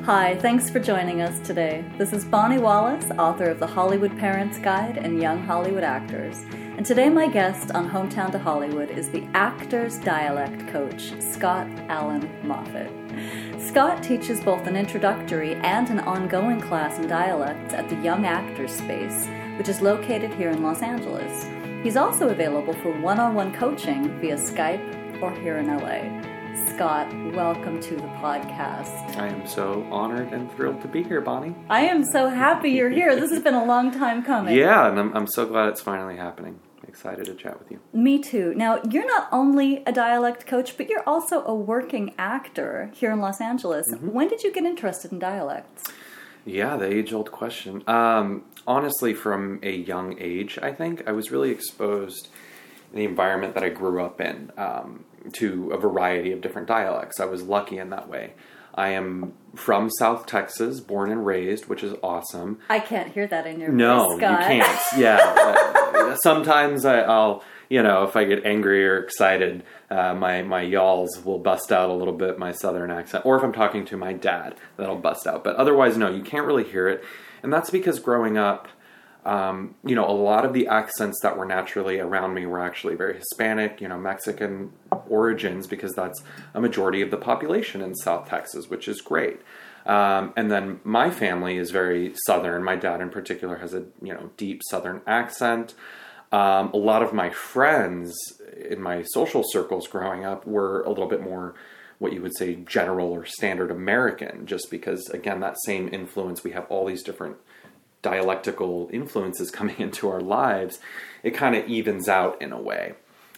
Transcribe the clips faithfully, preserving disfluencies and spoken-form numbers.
Hi, thanks for joining us today. This is Bonnie Wallace, author of The Hollywood Parents Guide and Young Hollywood Actors. And today my guest on Hometown to Hollywood is the actor's dialect coach, Scott Allen Moffat. Scott teaches both an introductory and an ongoing class in dialects at the Young Actors Space, which is located here in Los Angeles. He's also available for one-on-one coaching via Skype or here in L A. Scott, welcome to the podcast. I am so honored and thrilled to be here, Bonnie. I am so happy you're here. This has been a long time coming. Yeah, and I'm, I'm so glad it's finally happening. Excited to chat with you. Me too. Now, you're not only a dialect coach, but you're also a working actor here in Los Angeles. Mm-hmm. When did you get interested in dialects? Yeah, the age-old question. Um, honestly, from a young age, I think, I was really exposed in the environment that I grew up in um, to a variety of different dialects. I was lucky in that way. I am from South Texas, born and raised, which is awesome. I can't hear that in your no, voice, Scott. You can't. Yeah. uh, sometimes I, I'll, you know, if I get angry or excited, uh, my, my y'alls will bust out a little bit, my southern accent. Or if I'm talking to my dad, that'll bust out. But otherwise, no, you can't really hear it. And that's because growing up, Um, you know, a lot of the accents that were naturally around me were actually very Hispanic, you know, Mexican origins, because that's a majority of the population in South Texas, which is great. Um, and then my family is very Southern. My dad in particular has a, you know, deep Southern accent. Um, a lot of my friends in my social circles growing up were a little bit more what you would say general or standard American, just because, again, that same influence, we have all these different dialectical influences coming into our lives, it kind of evens out in a way.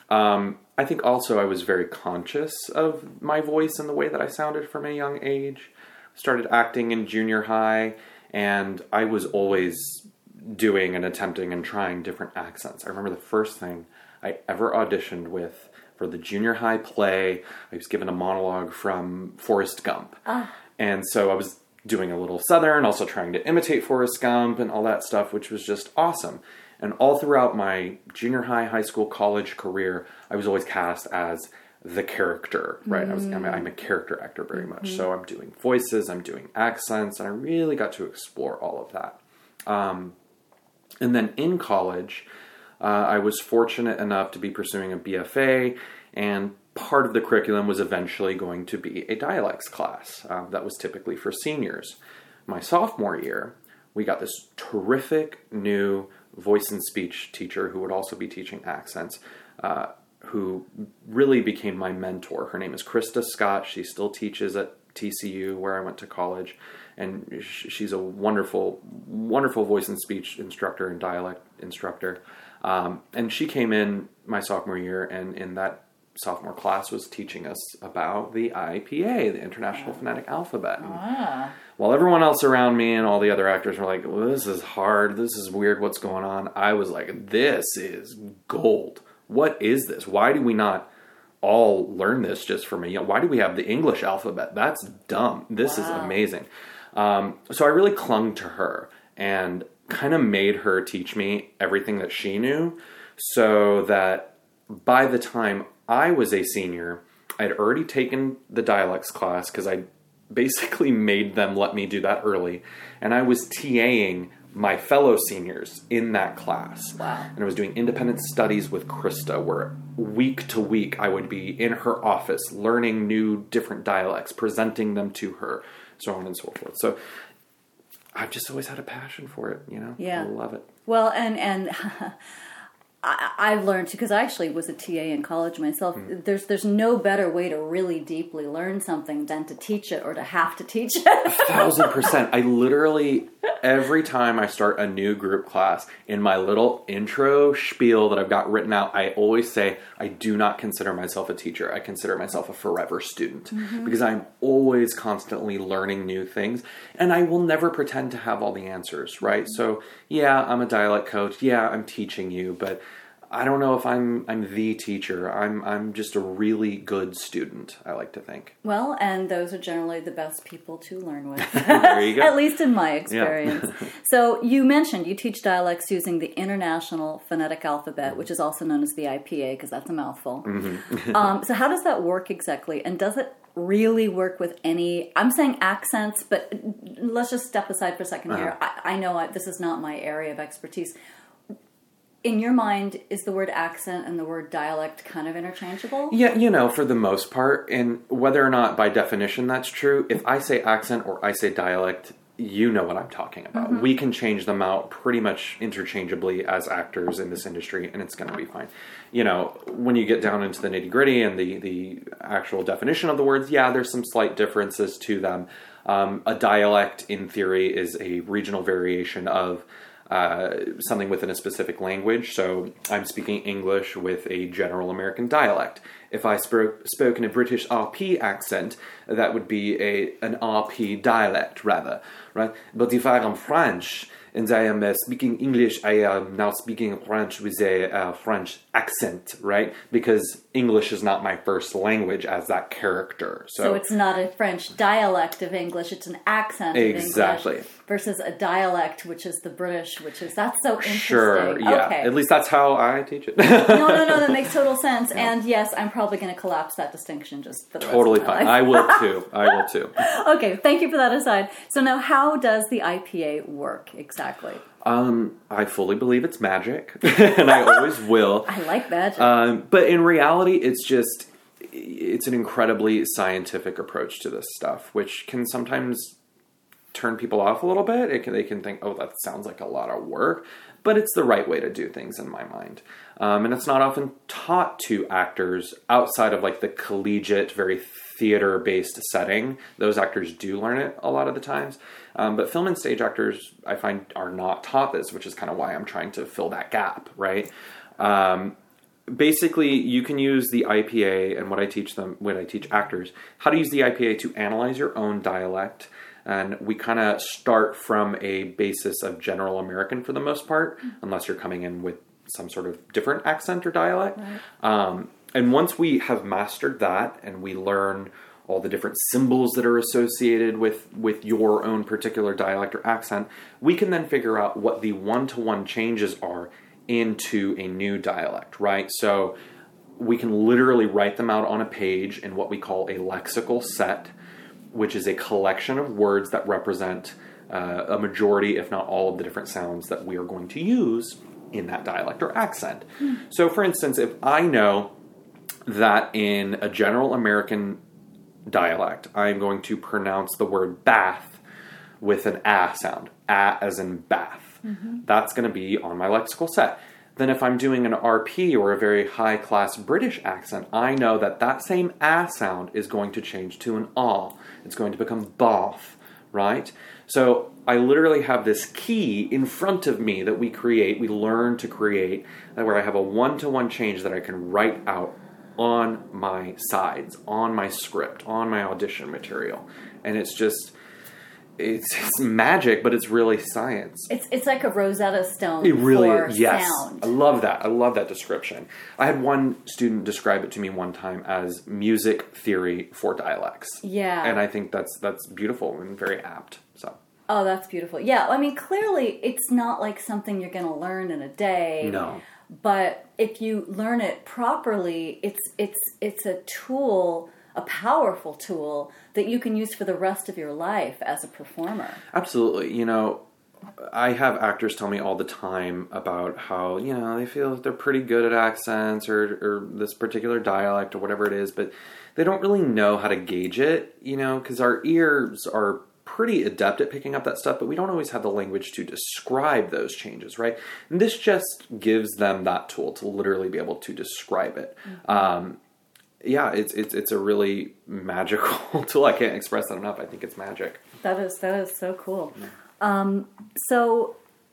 Um, I think also I was very conscious of my voice and the way that I sounded from a young age. Started acting in junior high, and I was always doing and attempting and trying different accents. I remember the first thing I ever auditioned with for the junior high play, I was given a monologue from Forrest Gump. Ah. And so I was doing a little Southern, also trying to imitate Forrest Gump and all that stuff, which was just awesome. And all throughout my junior high, high school, college career, I was always cast as the character, right? Mm. I was, I'm a, I'm a character actor very mm-hmm. much. So I'm doing voices, I'm doing accents, and I really got to explore all of that. Um, and then in college, uh, I was fortunate enough to be pursuing a B F A, and part of the curriculum was eventually going to be a dialects class uh, that was typically for seniors. My sophomore year, we got this terrific new voice and speech teacher who would also be teaching accents, uh, who really became my mentor. Her name is Krista Scott. She still teaches at T C U, where I went to college, and she's a wonderful, wonderful voice and speech instructor and dialect instructor. Um, and she came in my sophomore year, and in that sophomore class was teaching us about the I P A, the International Phonetic Alphabet. Ah. While everyone else around me and all the other actors were like, well, this is hard, this is weird, what's going on? I was like, this is gold. What is this? Why do we not all learn this just from a young? Why do we have the English alphabet? That's dumb. This wow. is amazing. Um, so I really clung to her and kind of made her teach me everything that she knew, so that by the time I was a senior, I'd already taken the dialects class because I basically made them let me do that early. And I was TAing my fellow seniors in that class. Wow. And I was doing independent studies with Krista, where week to week I would be in her office learning new different dialects, presenting them to her, so on and so forth. So I've just always had a passion for it, you know? Yeah. I love it. Well, and... and I, I've learned, because I actually was a T A in college myself, mm. there's there's no better way to really deeply learn something than to teach it or to have to teach it. A thousand percent. I literally, every time I start a new group class, in my little intro spiel that I've got written out, I always say, I do not consider myself a teacher. I consider myself a forever student. Mm-hmm. Because I'm always constantly learning new things. And I will never pretend to have all the answers, right? Mm-hmm. So, yeah, I'm a dialect coach. Yeah, I'm teaching you, but I don't know if I'm I'm the teacher. I'm I'm just a really good student, I like to think. Well, and those are generally the best people to learn with. There you go. At least in my experience. Yeah. So you mentioned you teach dialects using the International Phonetic Alphabet, which is also known as the I P A, because that's a mouthful. Mm-hmm. um, so how does that work exactly? And does it really work with any, I'm saying accents, but let's just step aside for a second Uh-huh. here. I, I know I, this is not my area of expertise. In your mind, is the word accent and the word dialect kind of interchangeable? Yeah, you know, for the most part, and whether or not by definition that's true, if I say accent or I say dialect, you know what I'm talking about. Mm-hmm. We can change them out pretty much interchangeably as actors in this industry, and it's going to be fine. You know, when you get down into the nitty gritty and the, the actual definition of the words, yeah, there's some slight differences to them. Um, a dialect, in theory, is a regional variation of Uh, something within a specific language. So I'm speaking English with a general American dialect. If I spoke, spoke in a British R P accent, that would be a an R P dialect, rather, right? But if I am French and I am uh, speaking English, I am now speaking French with a uh, French accent, right? Because English is not my first language as that character. So, so it's not a French dialect of English, it's an accent of exactly. English versus a dialect, which is the British, which is, that's so interesting. Sure, yeah. Okay. At least that's how I teach it. no, no, no, that makes total sense. Yeah. And yes, I'm probably going to collapse that distinction just for the totally rest of my fine. life. I will too. I will too. Okay, thank you for that aside. So now, how does the I P A work exactly? Um, I fully believe it's magic, and I always will. I like magic. Um, but in reality, it's just, it's an incredibly scientific approach to this stuff, which can sometimes turn people off a little bit. It can, they can think, oh, that sounds like a lot of work, but it's the right way to do things in my mind. Um, and it's not often taught to actors outside of like the collegiate, very theater-based setting. Those actors do learn it a lot of the times. Um, but film and stage actors, I find, are not taught this, which is kind of why I'm trying to fill that gap, right? Um, basically, you can use the I P A, and what I teach them, when I teach actors, how to use the I P A to analyze your own dialect. And we kind of start from a basis of general American for the most part, unless you're coming in with some sort of different accent or dialect. Right. Um, and once we have mastered that and we learn all the different symbols that are associated with, with your own particular dialect or accent, we can then figure out what the one-to-one changes are into a new dialect, right? So we can literally write them out on a page in what we call a lexical set, which is a collection of words that represent uh, a majority, if not all, of the different sounds that we are going to use in that dialect or accent. Mm. So, for instance, if I know that in a general American dialect, I'm going to pronounce the word bath with an ah sound, ah as in bath, mm-hmm. that's going to be on my lexical set. Then if I'm doing an R P or a very high-class British accent, I know that that same ah sound is going to change to an ah. It's going to become bath, right? So I literally have this key in front of me that we create, we learn to create, where I have a one-to-one change that I can write out on my sides, on my script, on my audition material. And it's just... It's, it's magic, but it's really science. It's it's like a Rosetta Stone it really, for yes. sound. I love that. I love that description. I had one student describe it to me one time as music theory for dialects. Yeah. And I think that's that's beautiful and very apt. So. Oh, that's beautiful. Yeah, I mean, clearly it's not like something you're going to learn in a day. No. But if you learn it properly, it's it's it's a tool, a powerful tool that you can use for the rest of your life as a performer. Absolutely. You know, I have actors tell me all the time about how, you know, they feel that they're pretty good at accents or, or this particular dialect or whatever it is, but they don't really know how to gauge it, you know, because our ears are pretty adept at picking up that stuff, but we don't always have the language to describe those changes, right? And this just gives them that tool to literally be able to describe it. Mm-hmm. Um, Yeah, it's it's it's a really magical tool. I can't express that enough. I think it's magic. That is that is so cool. Yeah. Um, so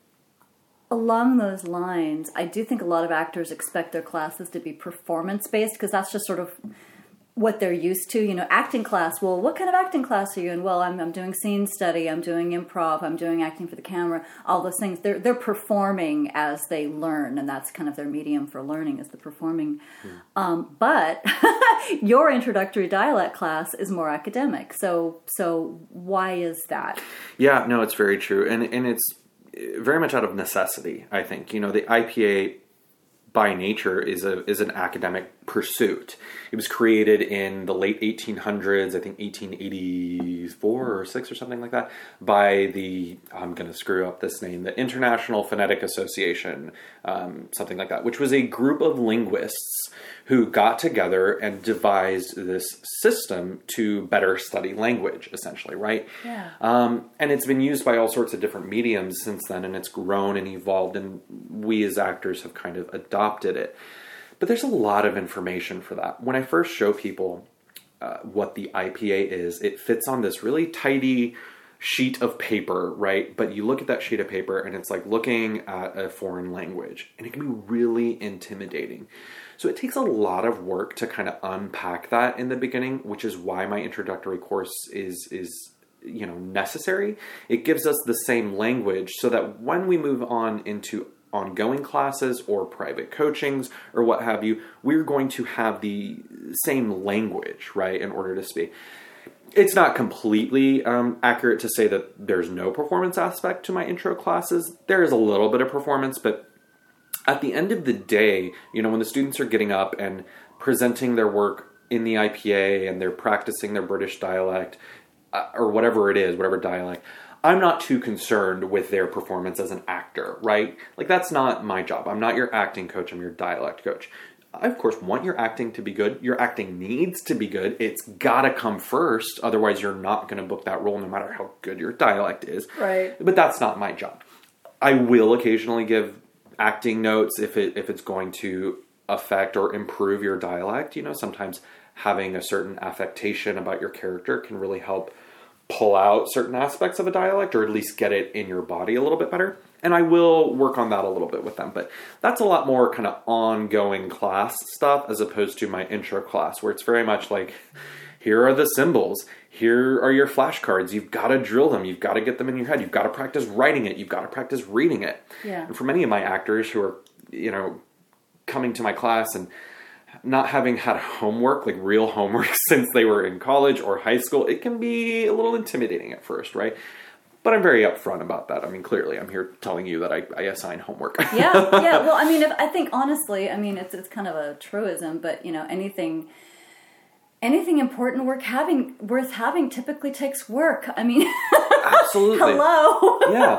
along those lines, I do think a lot of actors expect their classes to be performance based because that's just sort of what they're used to. You know, acting class. Well, what kind of acting class are you in? Well, I'm I'm doing scene study. I'm doing improv. I'm doing acting for the camera. All those things. They're they're performing as they learn, and that's kind of their medium for learning is the performing. Mm. Um, but your introductory dialect class is more academic. So so why is that? Yeah, no, it's very true, and and it's very much out of necessity. I think you know the I P A by nature is a is an academic pursuit. It was created in the late eighteen hundreds, I think eighteen eighty-four or six or something like that, by the, I'm going to screw up this name, the International Phonetic Association, um, something like that, which was a group of linguists who got together and devised this system to better study language, essentially, right? Yeah. Um, and it's been used by all sorts of different mediums since then, and it's grown and evolved, and we as actors have kind of adopted it. But there's a lot of information for that. When I first show people uh, what the I P A is, it fits on this really tidy sheet of paper, right? But you look at that sheet of paper and it's like looking at a foreign language, and it can be really intimidating. So it takes a lot of work to kind of unpack that in the beginning, which is why my introductory course is, is, you know, necessary. It gives us the same language so that when we move on into ongoing classes or private coachings or what have you, we're going to have the same language, right, in order to speak. It's not completely um, accurate to say that there's no performance aspect to my intro classes. There is a little bit of performance, but at the end of the day, you know, when the students are getting up and presenting their work in the I P A and they're practicing their British dialect uh, or whatever it is, whatever dialect, I'm not too concerned with their performance as an actor, right? Like, that's not my job. I'm not your acting coach. I'm your dialect coach. I, of course, want your acting to be good. Your acting needs to be good. It's got to come first. Otherwise, you're not going to book that role no matter how good your dialect is. Right. But that's not my job. I will occasionally give acting notes if it if it's going to affect or improve your dialect. You know, sometimes having a certain affectation about your character can really help pull out certain aspects of a dialect, or at least get it in your body a little bit better. And I will work on that a little bit with them. But that's a lot more kind of ongoing class stuff as opposed to my intro class, where it's very much like, here are the symbols. Here are your flashcards. You've got to drill them. You've got to get them in your head. You've got to practice writing it. You've got to practice reading it. Yeah. And for many of my actors who are, you know, coming to my class and not having had homework, like real homework, since they were in college or high school, it can be a little intimidating at first, right? But I'm very upfront about that. I mean, clearly, I'm here telling you that I, I assign homework. yeah, yeah. Well, I mean, if, I think honestly, I mean, it's it's kind of a truism, but you know, anything, anything important work having worth having typically takes work. I mean, absolutely. Hello. Yeah.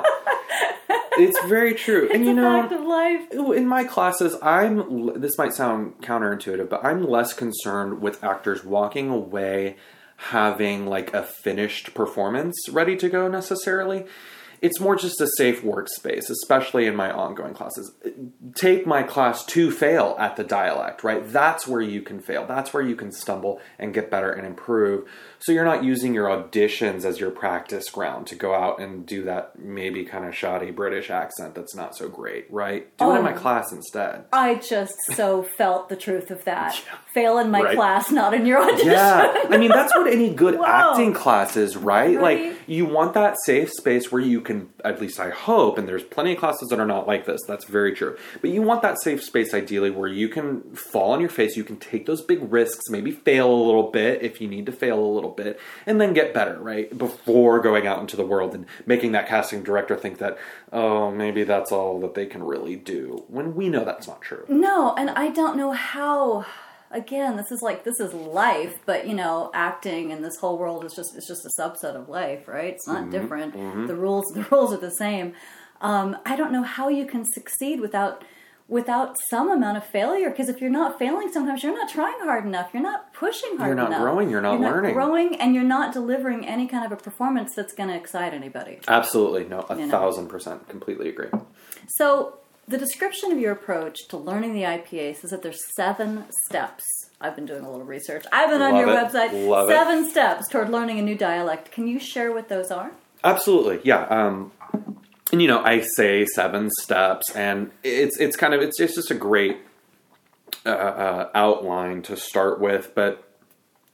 It's very true. It's and you a know, fact of life. In my classes, I'm, this might sound counterintuitive, but I'm less concerned with actors walking away having like a finished performance ready to go necessarily. It's more just a safe workspace, especially in my ongoing classes. Take my class to fail at the dialect, right? That's where you can fail. That's where you can stumble and get better and improve. So you're not using your auditions as your practice ground to go out and do that maybe kind of shoddy British accent that's not so great, right? Do oh, it in my class instead. I just so felt the truth of that. Yeah. Fail in my right. class, not in your audition. Yeah. I mean, that's what any good Whoa. acting class is, right? Right? Like, you want that safe space where you can, at least I hope, and there's plenty of classes that are not like this, that's very true, but you want that safe space ideally where you can fall on your face, you can take those big risks, maybe fail a little bit if you need to fail a little bit, and then get better, right? Before going out into the world and making that casting director think that, oh, maybe that's all that they can really do, when we know that's not true. No, and I don't know how... Again, this is like, this is life, but, you know, acting and this whole world is just, it's just a subset of life, right? It's not mm-hmm, different. Mm-hmm. The rules, the rules are the same. Um, I don't know how you can succeed without, without some amount of failure. Because if you're not failing, sometimes you're not trying hard enough. You're not pushing hard enough. You're not enough. growing. You're not you're learning. You're not growing, and you're not delivering any kind of a performance that's going to excite anybody. Absolutely. No, a you thousand know? percent. Completely agree. So the description of your approach to learning the I P A says that there's seven steps. I've been doing a little research. I've been on Love your it. website. Love Seven it. steps toward learning a new dialect. Can you share what those are? Absolutely, yeah. Um, and you know, I say seven steps, and it's it's kind of it's just, it's just a great uh, uh, outline to start with. But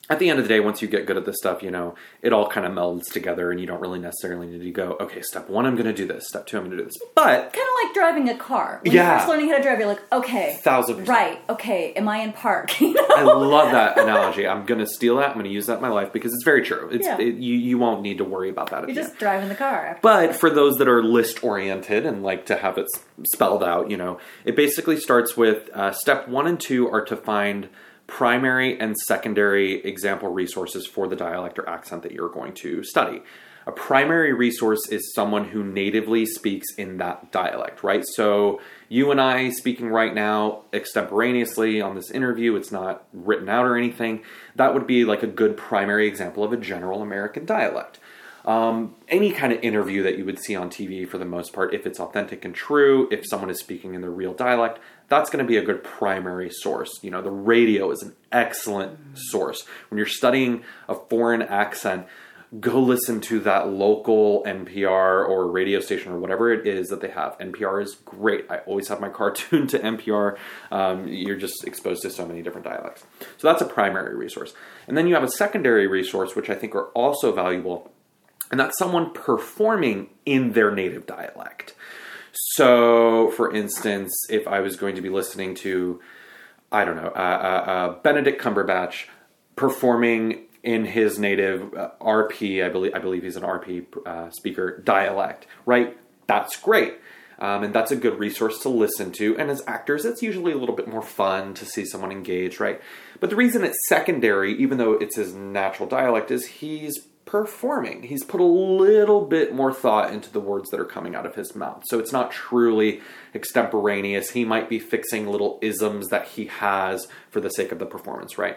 at the end of the day, once you get good at this stuff, you know, it all kind of melds together and you don't really necessarily need to go, okay, step one, I'm going to do this. Step two, I'm going to do this. But kind of like driving a car. When yeah. you're first learning how to drive, you're like, okay. Thousand percent. Right. Okay. Am I in park? You know? I love that analogy. I'm going to steal that. I'm going to use that in my life because it's very true. It's yeah. it, you, you won't need to worry about that. You're just end. driving the car. After but that. for those that are list oriented and like to have it spelled out, you know, it basically starts with uh, step one and two are to find primary and secondary example resources for the dialect or accent that you're going to study. A primary resource is someone who natively speaks in that dialect, right? So you and I speaking right now extemporaneously on this interview, it's not written out or anything. That would be like a good primary example of a general American dialect. Um, any kind of interview that you would see on T V for the most part, if it's authentic and true, if someone is speaking in their real dialect, that's going to be a good primary source. You know, the radio is an excellent source. When you're studying a foreign accent, go listen to that local N P R or radio station or whatever it is that they have. N P R is great. I always have my car tuned to N P R. Um, you're just exposed to so many different dialects. So that's a primary resource. And then you have a secondary resource, which I think are also valuable. And that's someone performing in their native dialect. So, for instance, if I was going to be listening to, I don't know, uh, uh, uh, Benedict Cumberbatch performing in his native uh, R P, I believe I believe he's an R P uh, speaker, dialect, right? That's great. Um, and that's a good resource to listen to. And as actors, it's usually a little bit more fun to see someone engage, right? But the reason it's secondary, even though it's his natural dialect, is he's performing. He's put a little bit more thought into the words that are coming out of his mouth. So it's not truly extemporaneous. He might be fixing little isms that he has for the sake of the performance, right?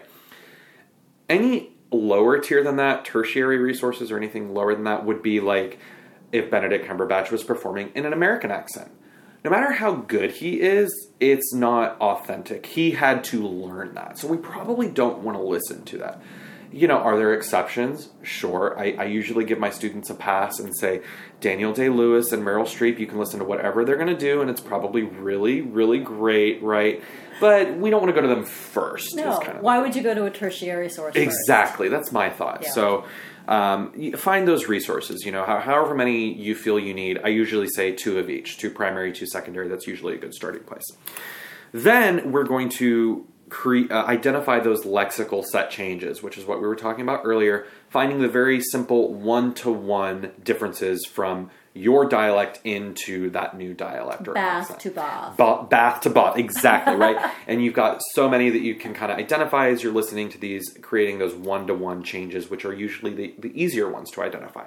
Any lower tier than that, tertiary resources or anything lower than that, would be like if Benedict Cumberbatch was performing in an American accent. No matter how good he is, it's not authentic. He had to learn that. So we probably don't want to listen to that. You know, are there exceptions? Sure. I, I usually give my students a pass and say, Daniel Day-Lewis and Meryl Streep, you can listen to whatever they're going to do, and it's probably really, really great, right? But we don't want to go to them first. No. Kind of Why would you go to a tertiary source Exactly. first? That's my thought. Yeah. So um, you find those resources, you know, how, however many you feel you need. I usually say two of each, two primary, two secondary. That's usually a good starting place. Then we're going to Cre- uh, identify those lexical set changes, which is what we were talking about earlier, finding the very simple one-to-one differences from your dialect into that new dialect or bath accent. to bath. Ba- bath to bath, exactly, right? And you've got so many that you can kind of identify as you're listening to these, creating those one-to-one changes, which are usually the, the easier ones to identify.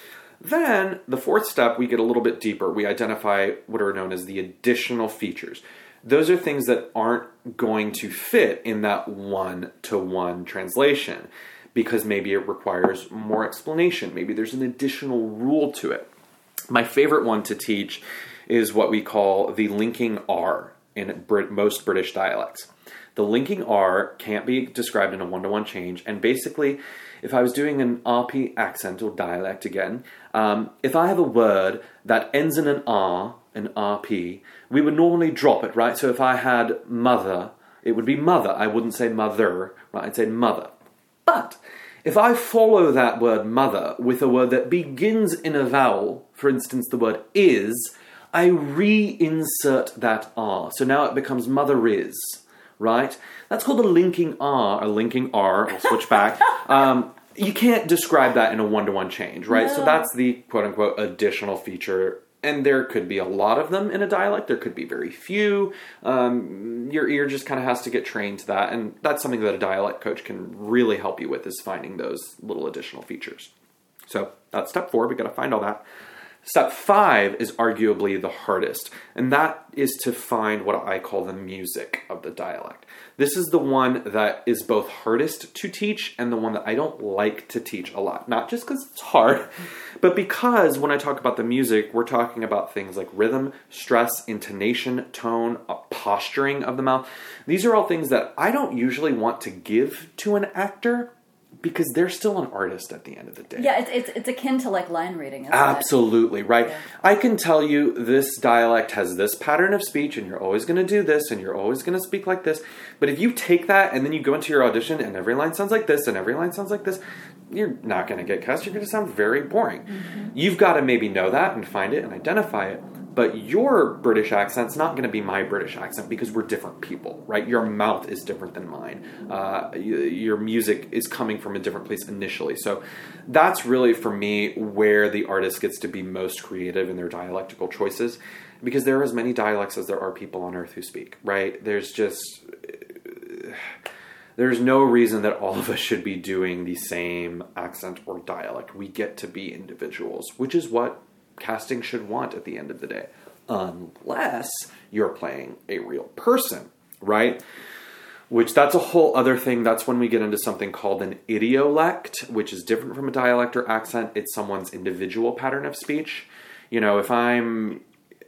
Then, the fourth step, we get a little bit deeper. We identify what are known as the additional features. Those are things that aren't going to fit in that one-to-one translation because maybe it requires more explanation. Maybe there's an additional rule to it. My favorite one to teach is what we call the linking R in Brit- most British dialects. The linking R can't be described in a one-to-one change, and basically, if I was doing an R P accent or dialect again, um, if I have a word that ends in an R, an R P, we would normally drop it, right? So if I had mother, it would be mother. I wouldn't say mother, right? I'd say mother. But if I follow that word mother with a word that begins in a vowel, for instance, the word is, I reinsert that R. So now it becomes mother is, right? That's called a linking R, a linking R. I'll switch back. Um, you can't describe that in a one-to-one change, right? No. So that's the quote-unquote additional feature. And there could be a lot of them in a dialect. There could be very few. Um, your ear just kind of has to get trained to that. And that's something that a dialect coach can really help you with, is finding those little additional features. So that's step four. We've got to find all that. Step five is arguably the hardest, and that is to find what I call the music of the dialect. This is the one that is both hardest to teach and the one that I don't like to teach a lot. Not just because it's hard, but because when I talk about the music, we're talking about things like rhythm, stress, intonation, tone, a posturing of the mouth. These are all things that I don't usually want to give to an actor, because they're still an artist at the end of the day. Yeah, it's it's, it's akin to like line reading, isn't Absolutely, it? right? Yeah. I can tell you this dialect has this pattern of speech and you're always going to do this and you're always going to speak like this. But if you take that and then you go into your audition and every line sounds like this and every line sounds like this, you're not going to get cast. You're going to sound very boring. Mm-hmm. You've got to maybe know that and find it and identify it. But your British accent's not going to be my British accent because we're different people, right? Your mouth is different than mine. Uh, your music is coming from a different place initially. So that's really, for me, where the artist gets to be most creative in their dialectical choices, because there are as many dialects as there are people on earth who speak, right? There's just... There's no reason that all of us should be doing the same accent or dialect. We get to be individuals, which is what casting should want at the end of the day, unless you're playing a real person, right? Which that's a whole other thing. That's when we get into something called an idiolect, which is different from a dialect or accent. It's someone's individual pattern of speech. You know, if I'm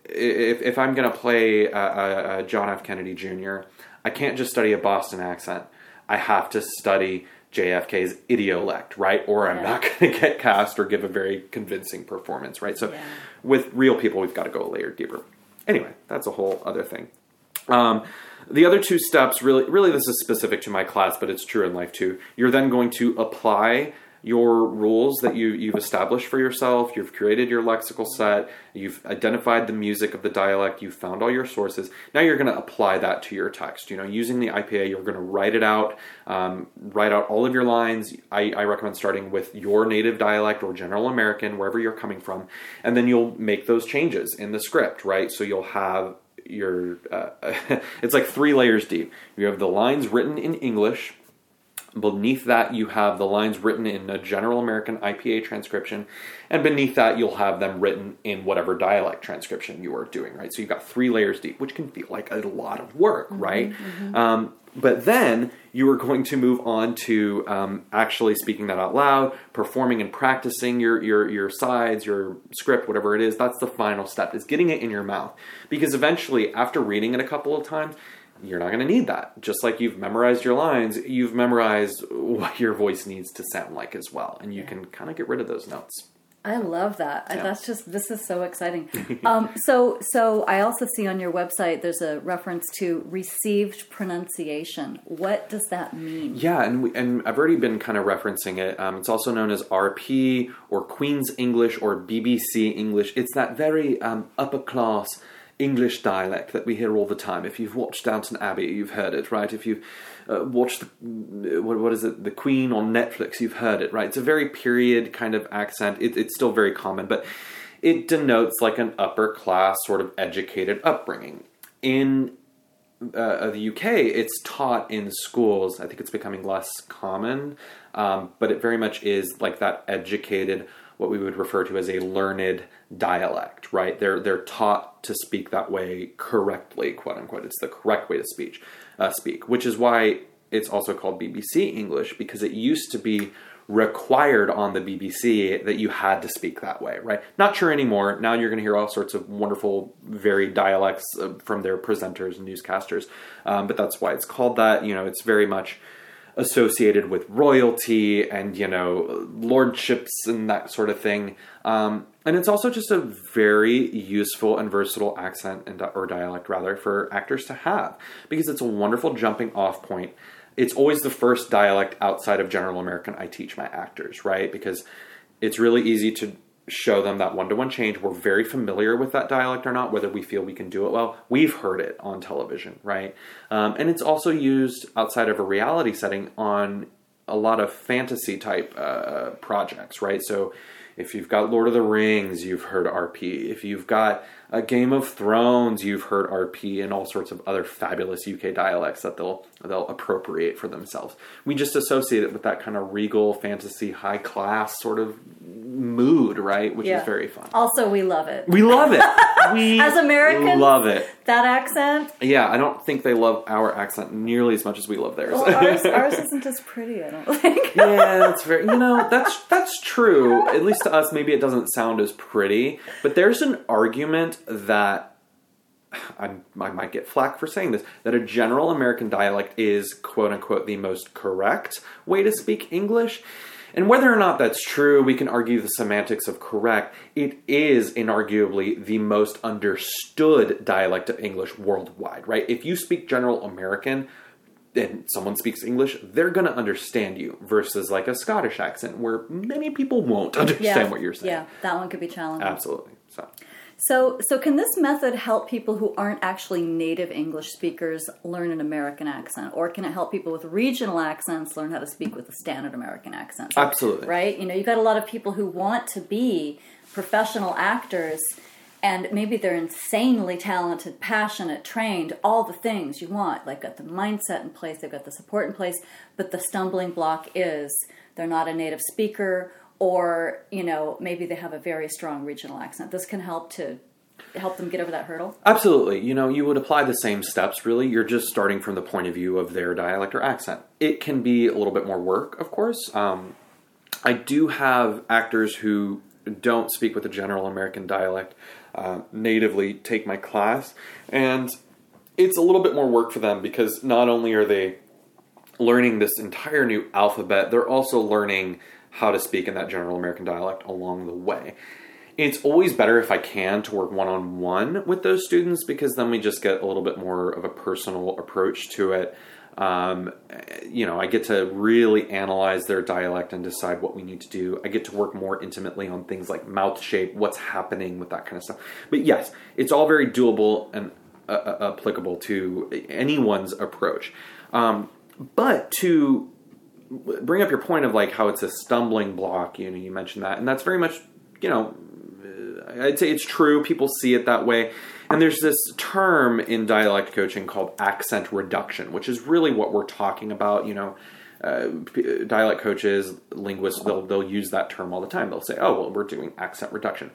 if if I'm going to play a, a, a John F. Kennedy Junior, I can't just study a Boston accent. I have to study J F K's idiolect, right? Or I'm yeah. not going to get cast or give a very convincing performance, right? So yeah. with real people, we've got to go a layer deeper. Anyway, that's a whole other thing. Um, the other two steps, really, really this is specific to my class, but it's true in life too. You're then going to apply your rules that you, you've established for yourself. You've created your lexical set. You've identified the music of the dialect. You've found all your sources. Now you're going to apply that to your text. You know, using the I P A, you're going to write it out, um, write out all of your lines. I, I recommend starting with your native dialect or General American, wherever you're coming from. And then you'll make those changes in the script, right? So you'll have your, uh, it's like three layers deep. You have the lines written in English. Beneath that, you have the lines written in a General American I P A transcription. And beneath that, you'll have them written in whatever dialect transcription you are doing, right? So you've got three layers deep, which can feel like a lot of work, mm-hmm, right? Mm-hmm. Um, but then you are going to move on to um, actually speaking that out loud, performing and practicing your, your, your sides, your script, whatever it is. That's the final step, is getting it in your mouth. Because eventually, after reading it a couple of times, you're not going to need that. Just like you've memorized your lines, you've memorized what your voice needs to sound like as well. And you can kind of get rid of those notes. I love that. Yeah. That's just, this is so exciting. um, so, so I also see on your website, there's a reference to received pronunciation. What does that mean? Yeah. And we, and I've already been kind of referencing it. Um, it's also known as R P or Queen's English or B B C English. It's that very um, upper class English dialect that we hear all the time. If you've watched Downton Abbey, you've heard it, right? If you've uh, watched, the, what, what is it, The Queen on Netflix, you've heard it, right? It's a very period kind of accent. It, it's still very common, but it denotes like an upper class sort of educated upbringing. In uh, the U K, it's taught in schools. I think it's becoming less common, um, but it very much is like that educated, what we would refer to as a learned dialect, right? They're they're taught to speak that way correctly, quote unquote. It's the correct way to speech, uh, speak, which is why it's also called B B C English, because it used to be required on the B B C that you had to speak that way, right? Not sure anymore. Now you're going to hear all sorts of wonderful, varied dialects uh, from their presenters and newscasters, um, but that's why it's called that. You know, it's very much associated with royalty and, you know, lordships and that sort of thing. Um, and it's also just a very useful and versatile accent and or dialect, rather, for actors to have, because it's a wonderful jumping off point. It's always the first dialect outside of General American I teach my actors, right? Because it's really easy to show them that one-to-one change. We're very familiar with that dialect or not, whether we feel we can do it well. We've heard it on television, right? Um, and it's also used outside of a reality setting on a lot of fantasy type uh, projects, right? So if you've got Lord of the Rings, you've heard R P. If you've got a Game of Thrones, you've heard R P, and all sorts of other fabulous U K dialects that they'll they'll appropriate for themselves. We just associate it with that kind of regal, fantasy, high class sort of mood, right? Which yeah. is very fun. Also, we love it. We love it. We as Americans, love it. That accent. Yeah, I don't think they love our accent nearly as much as we love theirs. Well, ours, ours isn't as pretty, I don't think. Yeah, that's very. You know, that's that's true. At least to us, maybe it doesn't sound as pretty. But there's an argument that I'm, I might get flack for saying this, that a general American dialect is, quote unquote, the most correct way to speak English. And whether or not that's true, we can argue the semantics of correct. It is inarguably the most understood dialect of English worldwide, right? If you speak general American and someone speaks English, they're going to understand you versus like a Scottish accent where many people won't understand yeah, what you're saying. Yeah, that one could be challenging. Absolutely. So. So, so can this method help people who aren't actually native English speakers learn an American accent? Or can it help people with regional accents learn how to speak with a standard American accent? Absolutely. Right? You know, you've got a lot of people who want to be professional actors, and maybe they're insanely talented, passionate, trained, all the things you want. Like, got the mindset in place, they've got the support in place, but the stumbling block is they're not a native speaker, or, you know, maybe they have a very strong regional accent. This can help to help them get over that hurdle? Absolutely. You know, you would apply the same steps, really. You're just starting from the point of view of their dialect or accent. It can be a little bit more work, of course. Um, I do have actors who don't speak with a general American dialect uh, natively take my class, and it's a little bit more work for them because not only are they learning this entire new alphabet, they're also learning how to speak in that general American dialect along the way. It's always better if I can to work one-on-one with those students because then we just get a little bit more of a personal approach to it. Um, you know, I get to really analyze their dialect and decide what we need to do. I get to work more intimately on things like mouth shape, what's happening with that kind of stuff. But yes, it's all very doable and uh, uh, applicable to anyone's approach. Um, but to bring up your point of like how it's a stumbling block, you know, you mentioned that, and that's very much, you know, I'd say it's true. People see it that way. And there's this term in dialect coaching called accent reduction, which is really what we're talking about. You know, uh, dialect coaches, linguists, they'll, they'll use that term all the time. They'll say, oh, well, we're doing accent reduction.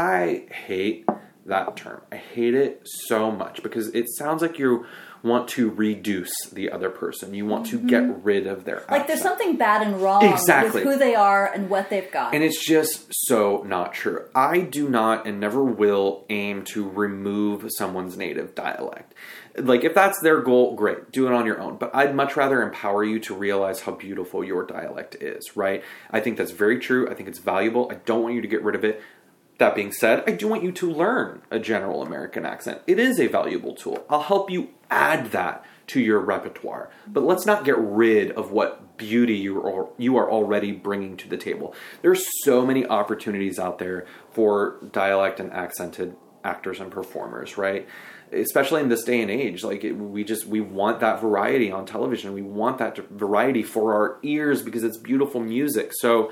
I hate that term. I hate it so much because it sounds like you want to reduce the other person. You want to mm-hmm. get rid of their accent. Like there's something bad and wrong exactly. with who they are and what they've got. And it's just so not true. I do not and never will aim to remove someone's native dialect. Like if that's their goal, great, do it on your own. But I'd much rather empower you to realize how beautiful your dialect is, right? I think that's very true. I think it's valuable. I don't want you to get rid of it. That being said, I do want you to learn a general American accent. It is a valuable tool. I'll help you add that to your repertoire. But let's not get rid of what beauty you are, you are already bringing to the table. There's so many opportunities out there for dialect and accented actors and performers, right? Especially in this day and age. Like it, we just, we want that variety on television. We want that variety for our ears because it's beautiful music. So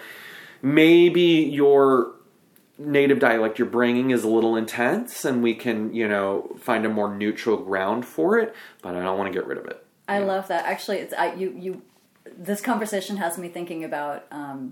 maybe your native dialect you're bringing is a little intense and we can, you know, find a more neutral ground for it, but I don't want to get rid of it. I yeah. love that. Actually, it's I, you, you, this conversation has me thinking about um,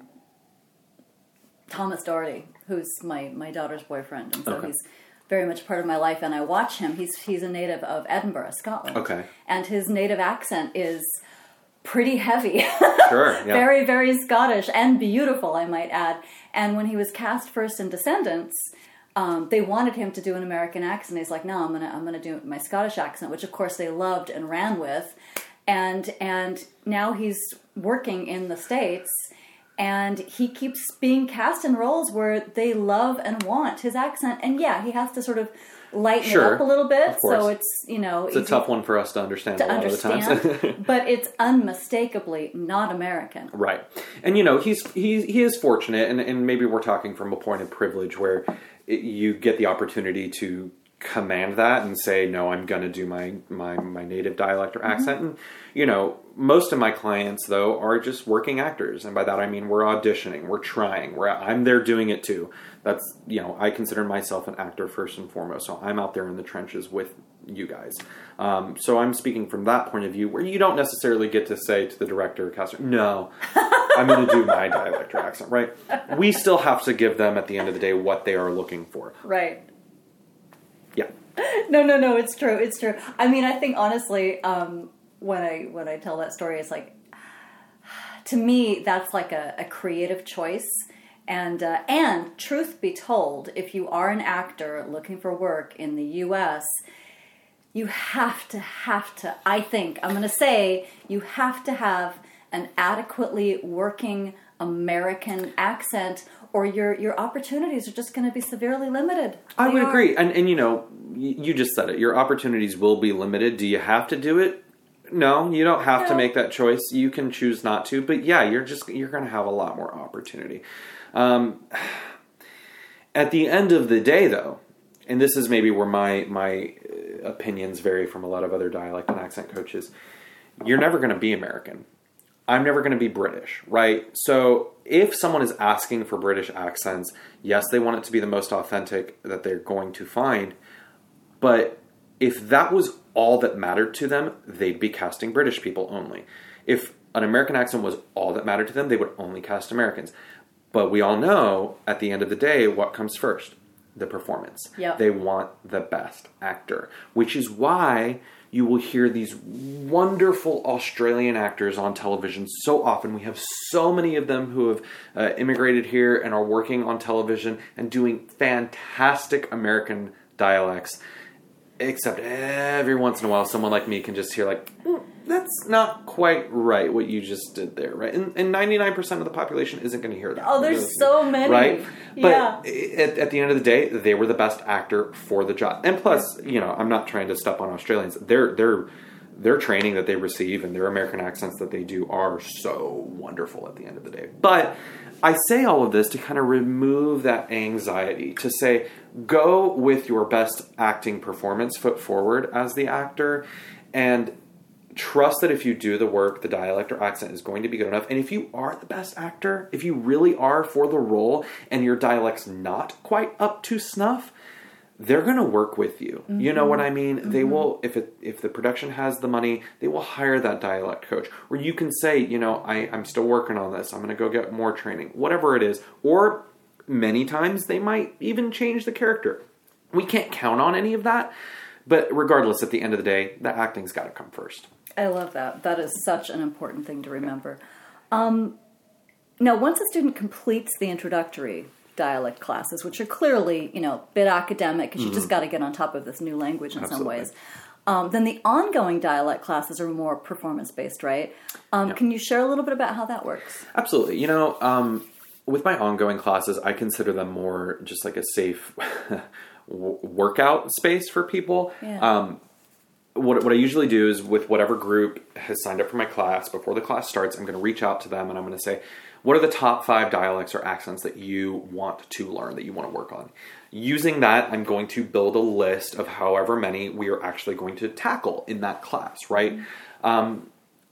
Thomas Doherty, who's my, my daughter's boyfriend. And so okay. he's very much part of my life and I watch him. He's, he's a native of Edinburgh, Scotland. Okay. And his native accent is pretty heavy. Sure. Yeah. Very, very Scottish and beautiful, I might add. And when he was cast first in Descendants, um, they wanted him to do an American accent. He's like, no, I'm gonna, I'm gonna do my Scottish accent, which of course they loved and ran with. And and now he's working in the States, and he keeps being cast in roles where they love and want his accent. And yeah, he has to sort of lighten sure, it up a little bit, so it's, you know... It's a tough one for us to understand to a lot understand, of the times. But it's unmistakably not American. Right. And, you know, he's, he's he is fortunate, and, and maybe we're talking from a point of privilege where it, you get the opportunity to command that and say, no, I'm going to do my, my, my native dialect or accent. Mm-hmm. And, you know, most of my clients, though, are just working actors. And by that, I mean, we're auditioning, we're trying, we're, I'm there doing it too. That's, you know, I consider myself an actor first and foremost. So I'm out there in the trenches with you guys. Um, so I'm speaking from that point of view where you don't necessarily get to say to the director or caster, no, I'm going to do my dialect or accent, right? We still have to give them at the end of the day what they are looking for. Right. Yeah. No, no, no, it's true. It's true. I mean, I think honestly, um, when I, when I tell that story, it's like, to me, that's like a, a creative choice. And uh, and truth be told, if you are an actor looking for work in the U S, you have to, have to, I think, I'm going to say, you have to have an adequately working American accent, or your your opportunities are just going to be severely limited. I They would are. agree. And, and you know, y- you just said it. Your opportunities will be limited. Do you have to do it? No, you don't have to No. make that choice. You can choose not to. But yeah, you're just you're going to have a lot more opportunity. Um, at the end of the day, though, and this is maybe where my my opinions vary from a lot of other dialect and accent coaches, you're never going to be American. I'm never going to be British, right? So if someone is asking for British accents, yes, they want it to be the most authentic that they're going to find. But if that was all that mattered to them, they'd be casting British people only. If an American accent was all that mattered to them, they would only cast Americans. But we all know, at the end of the day, what comes first? The performance. Yep. They want the best actor, which is why you will hear these wonderful Australian actors on television so often. We have so many of them who have uh, immigrated here and are working on television and doing fantastic American dialects. Except every once in a while, someone like me can just hear like, mm, that's not quite right what you just did there, right? And, and ninety-nine percent of the population isn't going to hear that. Oh, there's so many. Right? Yeah. But at, at the end of the day, they were the best actor for the job. And plus, you know, I'm not trying to step on Australians. Their their their training that they receive and their American accents that they do are so wonderful at the end of the day. But I say all of this to kind of remove that anxiety, to say, go with your best acting performance foot forward as the actor, and trust that if you do the work, the dialect or accent is going to be good enough. And if you are the best actor, if you really are for the role and your dialect's not quite up to snuff, they're going to work with you. Mm-hmm. You know what I mean? Mm-hmm. They will, if it, if the production has the money, they will hire that dialect coach. Or you can say, you know, I, I'm still working on this. I'm going to go get more training, whatever it is. Or many times they might even change the character. We can't count on any of that. But regardless, at the end of the day, the acting's got to come first. I love that. That is such an important thing to remember. Um, now, once a student completes the introductory dialect classes, which are clearly, you know, a bit academic, because mm-hmm. you just got to get on top of this new language in Absolutely. some ways. Um, then the ongoing dialect classes are more performance-based, right? Um, yeah. Can you share a little bit about how that works? Absolutely. You know, um, with my ongoing classes, I consider them more just like a safe workout space for people. Yeah. Um, what, what I usually do is with whatever group has signed up for my class, before the class starts, I'm going to reach out to them and I'm going to say, what are the top five dialects or accents that you want to learn, that you want to work on? Using that, I'm going to build a list of however many we are actually going to tackle in that class, right? Mm-hmm. Um,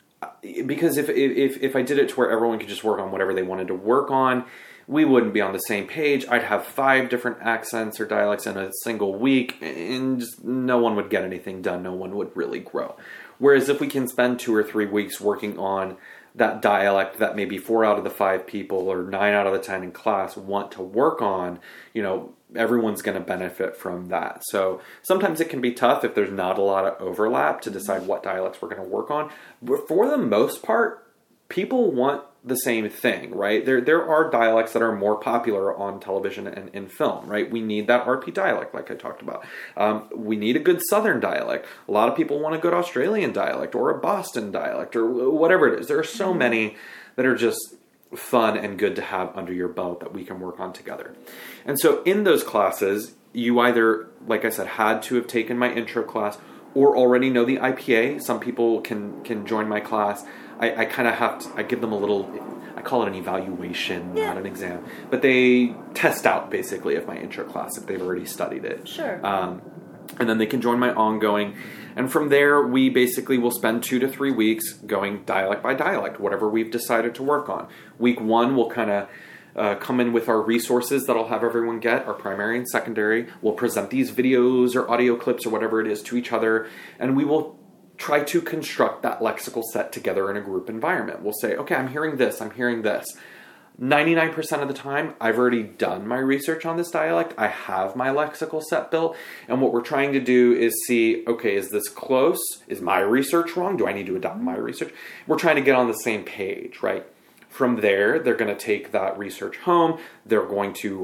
because if, if if I did it to where everyone could just work on whatever they wanted to work on, we wouldn't be on the same page. I'd have five different accents or dialects in a single week, and just no one would get anything done. No one would really grow. Whereas if we can spend two or three weeks working on that dialect that maybe four out of the five people or nine out of the ten in class want to work on, you know, everyone's going to benefit from that. So sometimes it can be tough if there's not a lot of overlap to decide what dialects we're going to work on. But for the most part, people want the same thing, right? There there are dialects that are more popular on television and in film, right? We need that R P dialect, like I talked about. Um, we need a good Southern dialect. A lot of people want a good Australian dialect or a Boston dialect or whatever it is. There are so many that are just fun and good to have under your belt that we can work on together. And so in those classes, you either, like I said, had to have taken my intro class or already know the I P A. Some people can can join my class. I, I kind of have to, I give them a little, I call it an evaluation, yeah. not an exam. But they test out, basically, of my intro class if they've already studied it. Sure. Um, and then they can join my ongoing. And from there, we basically will spend two to three weeks going dialect by dialect, whatever we've decided to work on. Week one, we'll kind of uh, come in with our resources that I'll have everyone get, our primary and secondary. We'll present these videos or audio clips or whatever it is to each other. And we will try to construct that lexical set together in a group environment. We'll say, okay, I'm hearing this, I'm hearing this. ninety-nine percent of the time, I've already done my research on this dialect. I have my lexical set built. And what we're trying to do is see, okay, is this close? Is my research wrong? Do I need to adopt my research? We're trying to get on the same page, right? From there, they're going to take that research home. They're going to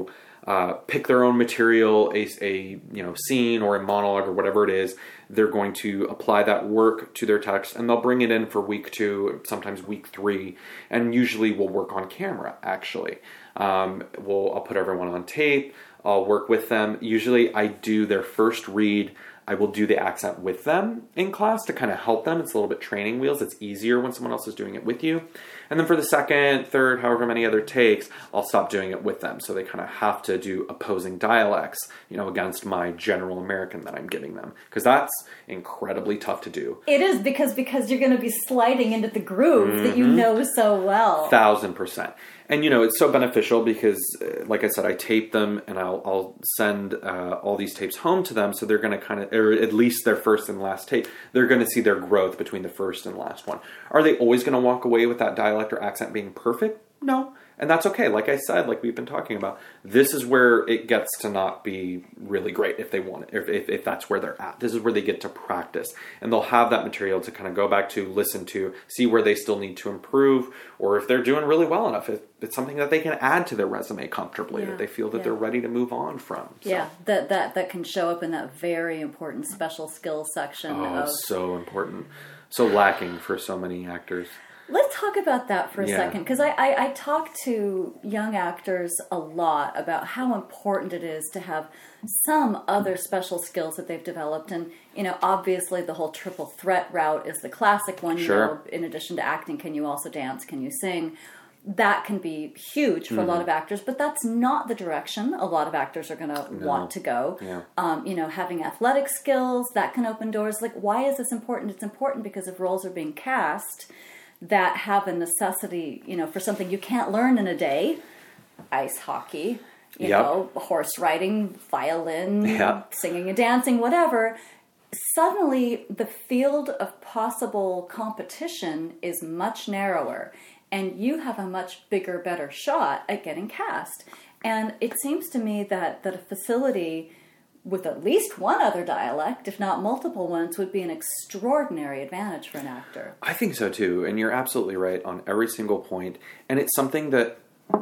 uh, pick their own material, a, a you know scene or a monologue or whatever it is. They're going to apply that work to their text, and they'll bring it in for week two, sometimes week three, and usually we'll work on camera, actually. Um, we'll, I'll put everyone on tape, I'll work with them. Usually I do their first read, I will do the accent with them in class to kind of help them. It's a little bit training wheels. It's easier when someone else is doing it with you. And then for the second, third, however many other takes, I'll stop doing it with them. So they kind of have to do opposing dialects, you know, against my general American that I'm giving them. Because that's incredibly tough to do. It is, because because you're going to be sliding into the groove mm-hmm. that you know so well. Thousand percent. And, you know, it's so beneficial because, uh, like I said, I tape them and I'll, I'll send uh, all these tapes home to them. So they're going to kind of, or at least their first and last tape, they're going to see their growth between the first and last one. Are they always going to walk away with that dialect or accent being perfect? No. And that's okay. Like I said, like we've been talking about, this is where it gets to not be really great if they want it, if, if, if that's where they're at. This is where they get to practice. And they'll have that material to kind of go back to, listen to, see where they still need to improve, or if they're doing really well enough, if it's something that they can add to their resume comfortably, yeah, that they feel that yeah. they're ready to move on from. So. Yeah, that, that, that can show up in that very important special skills section. Oh, of... so important. So lacking for so many actors. Let's talk about that for a yeah. second, because I, I, I talk to young actors a lot about how important it is to have some other special skills that they've developed. And, you know, obviously the whole triple threat route is the classic one. You sure. know, in addition to acting, can you also dance? Can you sing? That can be huge for mm-hmm. a lot of actors, but that's not the direction a lot of actors are going to no. want to go. Yeah. Um, you know, having athletic skills, that can open doors. Like, why is this important? It's important because if roles are being cast that have a necessity, you know, for something you can't learn in a day, ice hockey, you yep. know, horse riding, violin, yep. singing and dancing, whatever, suddenly the field of possible competition is much narrower, and you have a much bigger, better shot at getting cast. And it seems to me that, that a facility with at least one other dialect, if not multiple ones, would be an extraordinary advantage for an actor. I think so too, and you're absolutely right on every single point. And it's something that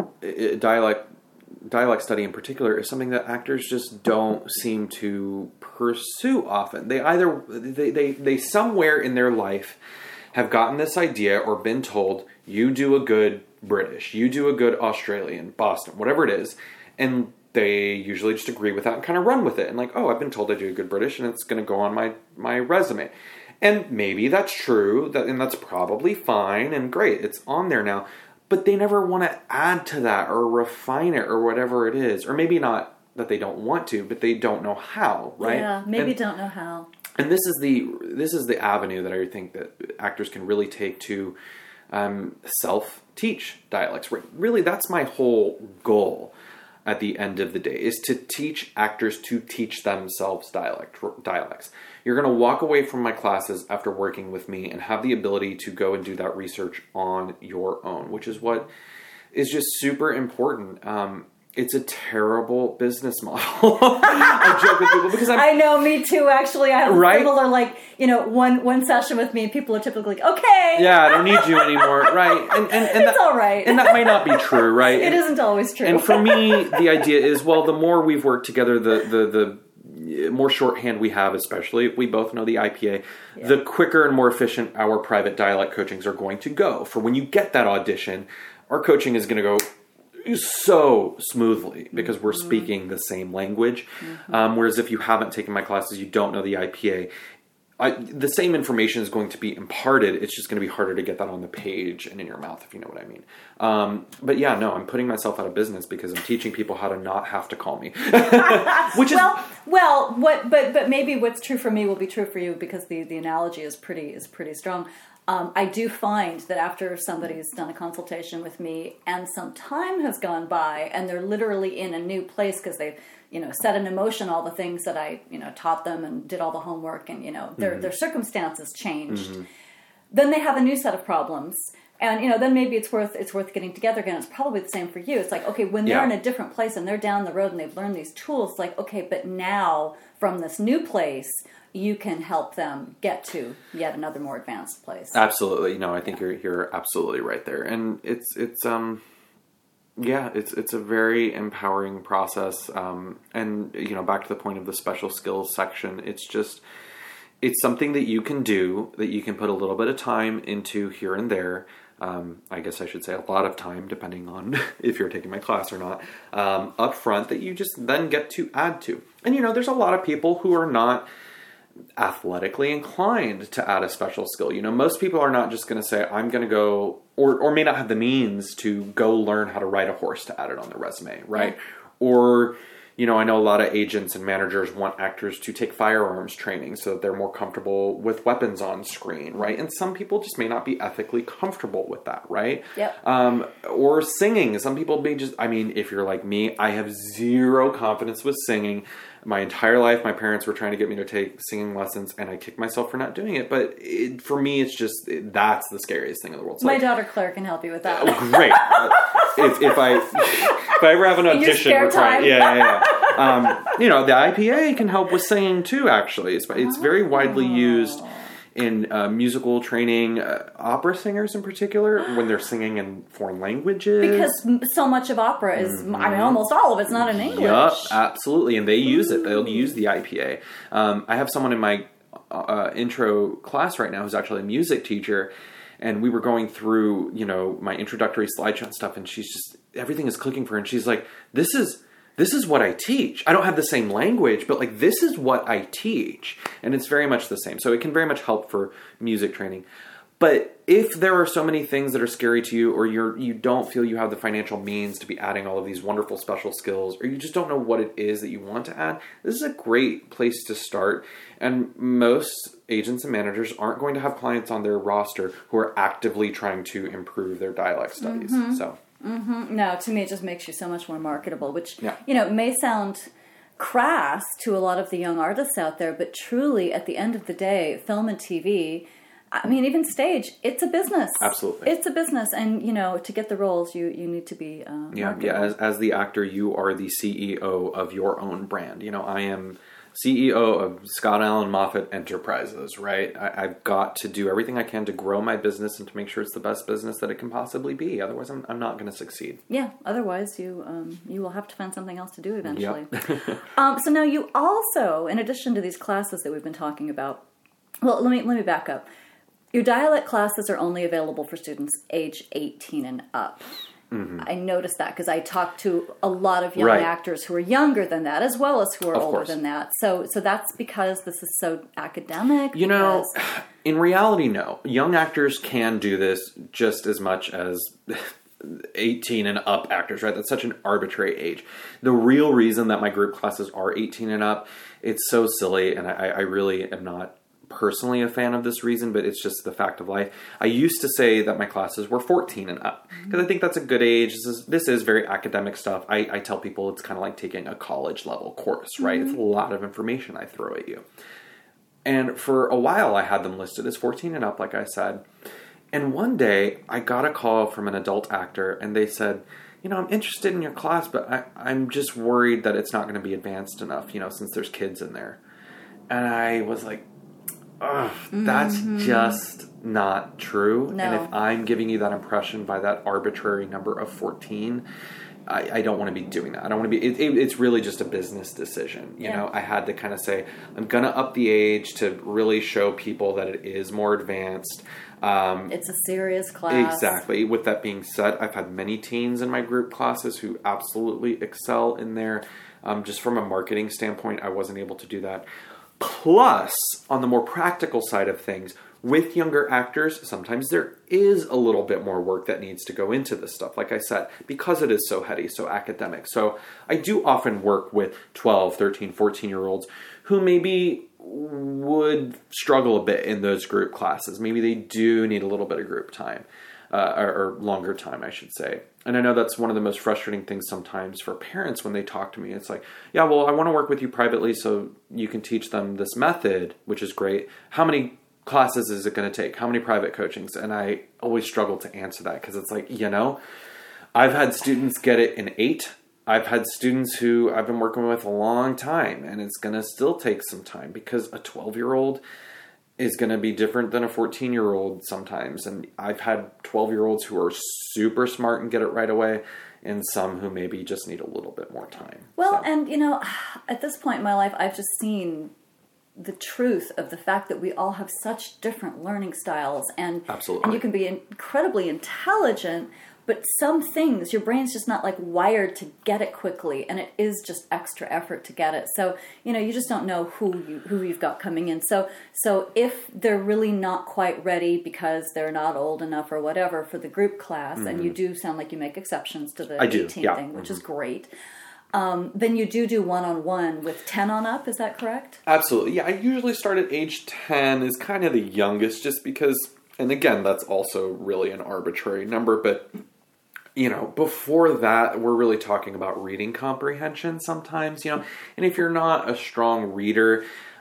it, dialect dialect study in particular is something that actors just don't seem to pursue often. They either they they, they somewhere in their life have gotten this idea or been told, you do a good British, you do a good Australian, Boston, whatever it is, and they usually just agree with that and kind of run with it. And like, oh, I've been told I do a good British and it's going to go on my, my resume. And maybe that's true, that, and that's probably fine and great. It's on there now. But they never want to add to that or refine it or whatever it is. Or maybe not that they don't want to, but they don't know how, right? Yeah, maybe and, don't know how. And this is the this is the avenue that I think that actors can really take to um, self-teach dialects. Really, that's my whole goal at the end of the day, is to teach actors to teach themselves dialect dialects. You're going to walk away from my classes after working with me and have the ability to go and do that research on your own, which is what is just super important. Um, it's a terrible business model. I joke with people because I'm, I know, me too. Actually, I have right? people are like, you know, one one session with me, and people are typically like, okay, yeah, I don't need you anymore, right? And and, and it's that, all right, and that might not be true, right? It and, isn't always true. And for me, the idea is, well, the more we've worked together, the the the more shorthand we have, especially if we both know the I P A, yeah. the quicker and more efficient our private dialect coachings are going to go. For when you get that audition, our coaching is going to go so smoothly because we're mm-hmm. speaking the same language. Mm-hmm. Um, whereas if you haven't taken my classes, you don't know the I P A, I, the same information is going to be imparted. It's just going to be harder to get that on the page and in your mouth, if you know what I mean. Um, but yeah, no, I'm putting myself out of business because I'm teaching people how to not have to call me. Which is well, well, what? But but maybe what's true for me will be true for you because the, the analogy is pretty is pretty strong. Um, I do find that after somebody's done a consultation with me and some time has gone by and they're literally in a new place because they've, you know, set in motion all the things that I, you know, taught them and did all the homework and, you know, their, mm-hmm. their circumstances changed, mm-hmm. then they have a new set of problems. And, you know, then maybe it's worth it's worth getting together again. It's probably the same for you. It's like, okay, when they're yeah. in a different place and they're down the road and they've learned these tools, like, okay, but now from this new place, you can help them get to yet another more advanced place. Absolutely. No, I think you're you're absolutely right there. And it's it's um Yeah, it's it's a very empowering process. Um, and, you know, back to the point of the special skills section, it's just, it's something that you can do, that you can put a little bit of time into here and there. Um, I guess I should say a lot of time, depending on if you're taking my class or not, um, up front, that you just then get to add to. And, you know, there's a lot of people who are not athletically inclined to add a special skill. You know, most people are not just going to say, I'm going to go, or, or may not have the means to go learn how to ride a horse to add it on their resume, right? Yeah. Or, you know, I know a lot of agents and managers want actors to take firearms training so that they're more comfortable with weapons on screen, right? And some people just may not be ethically comfortable with that, right? Yep. Um, or singing. Some people may just, I mean, if you're like me, I have zero confidence with singing. My entire life, my parents were trying to get me to take singing lessons, and I kicked myself for not doing it. But it, for me, it's just, it, that's the scariest thing in the world. So my like, daughter Claire can help you with that. Oh, great. uh, if, if I if I ever have an audition, we're trying. Yeah, yeah, yeah. Um, you know, the I P A can help with singing too, actually. It's, it's very widely used in uh, musical training, uh, opera singers in particular, when they're singing in foreign languages. Because so much of opera is, mm-hmm. I mean, almost all of it's not in English. Yup, absolutely. And they use it. They'll use the I P A. Um, I have someone in my uh, intro class right now who's actually a music teacher, and we were going through, you know, my introductory slideshow and stuff, and she's just, everything is clicking for her, and she's like, this is... This is what I teach. I don't have the same language, but like this is what I teach. And it's very much the same. So it can very much help for music training. But if there are so many things that are scary to you, or you're you don't feel you have the financial means to be adding all of these wonderful special skills, or you just don't know what it is that you want to add, this is a great place to start. And most agents and managers aren't going to have clients on their roster who are actively trying to improve their dialect studies. Mm-hmm. So. Mm-hmm. No, to me it just makes you so much more marketable, which, yeah. you know, may sound crass to a lot of the young artists out there, but truly at the end of the day, film and T V, I mean, even stage, it's a business. Absolutely. It's a business. And, you know, to get the roles, you, you need to be uh, Yeah, yeah. As, as the actor, you are the C E O of your own brand. You know, I am C E O of Scott Allen Moffat Enterprises, right? I, I've got to do everything I can to grow my business and to make sure it's the best business that it can possibly be. Otherwise, I'm, I'm not going to succeed. Yeah, otherwise you um, you will have to find something else to do eventually. Yep. um, so now you also, in addition to these classes that we've been talking about, well, let me let me back up. Your dialect classes are only available for students age eighteen and up. Mm-hmm. I noticed that because I talked to a lot of young right. actors who are younger than that, as well as who are of older course. than that. So, so that's because this is so academic. You know, because... in reality, no. Young actors can do this just as much as eighteen and up actors, right? That's such an arbitrary age. The real reason that my group classes are eighteen and up, it's so silly, and I, I really am not personally a fan of this reason, but it's just the fact of life. I used to say that my classes were fourteen and up because I think that's a good age. This is, this is very academic stuff. I, I tell people it's kind of like taking a college level course, right? Mm-hmm. It's a lot of information I throw at you. And for a while I had them listed as fourteen and up, like I said. And one day I got a call from an adult actor and they said, you know, I'm interested in your class, but I, I'm just worried that it's not going to be advanced enough, you know, since there's kids in there. And I was like, ugh, that's mm-hmm. just not true. No. And if I'm giving you that impression by that arbitrary number of fourteen, I, I don't want to be doing that. I don't want to be, it, it, it's really just a business decision. You yeah. know, I had to kind of say, I'm going to up the age to really show people that it is more advanced. Um, it's a serious class. Exactly. With that being said, I've had many teens in my group classes who absolutely excel in there. Um, just from a marketing standpoint, I wasn't able to do that. Plus, on the more practical side of things, with younger actors, sometimes there is a little bit more work that needs to go into this stuff, like I said, because it is so heady, so academic. So I do often work with twelve, thirteen, fourteen-year-olds who maybe would struggle a bit in those group classes. Maybe they do need a little bit of group time, uh, or, or longer time, I should say. And I know that's one of the most frustrating things sometimes for parents when they talk to me. It's like, yeah, well, I want to work with you privately so you can teach them this method, which is great. How many classes is it going to take? How many private coachings? And I always struggle to answer that because it's like, you know, I've had students get it in eight. I've had students who I've been working with a long time, and it's going to still take some time because a twelve-year-old is going to be different than a fourteen-year-old sometimes. And I've had twelve-year-olds who are super smart and get it right away. and some who maybe just need a little bit more time. Well, so. and you know, at this point in my life, I've just seen the truth of the fact that we all have such different learning styles, and Absolutely. and you can be incredibly intelligent, but some things your brain's just not like wired to get it quickly, and it is just extra effort to get it. So you know, you just don't know who you who you've got coming in. So so if they're really not quite ready because they're not old enough or whatever for the group class, mm-hmm. and you do sound like you make exceptions to the I do, eighteen yeah. thing, which mm-hmm. is great. Um, then you do do one-on-one with ten on up, is that correct? Absolutely. Yeah, I usually start at age ten is kind of the youngest just because, and again, that's also really an arbitrary number, but, you know, before that, we're really talking about reading comprehension sometimes, you know, and if you're not a strong reader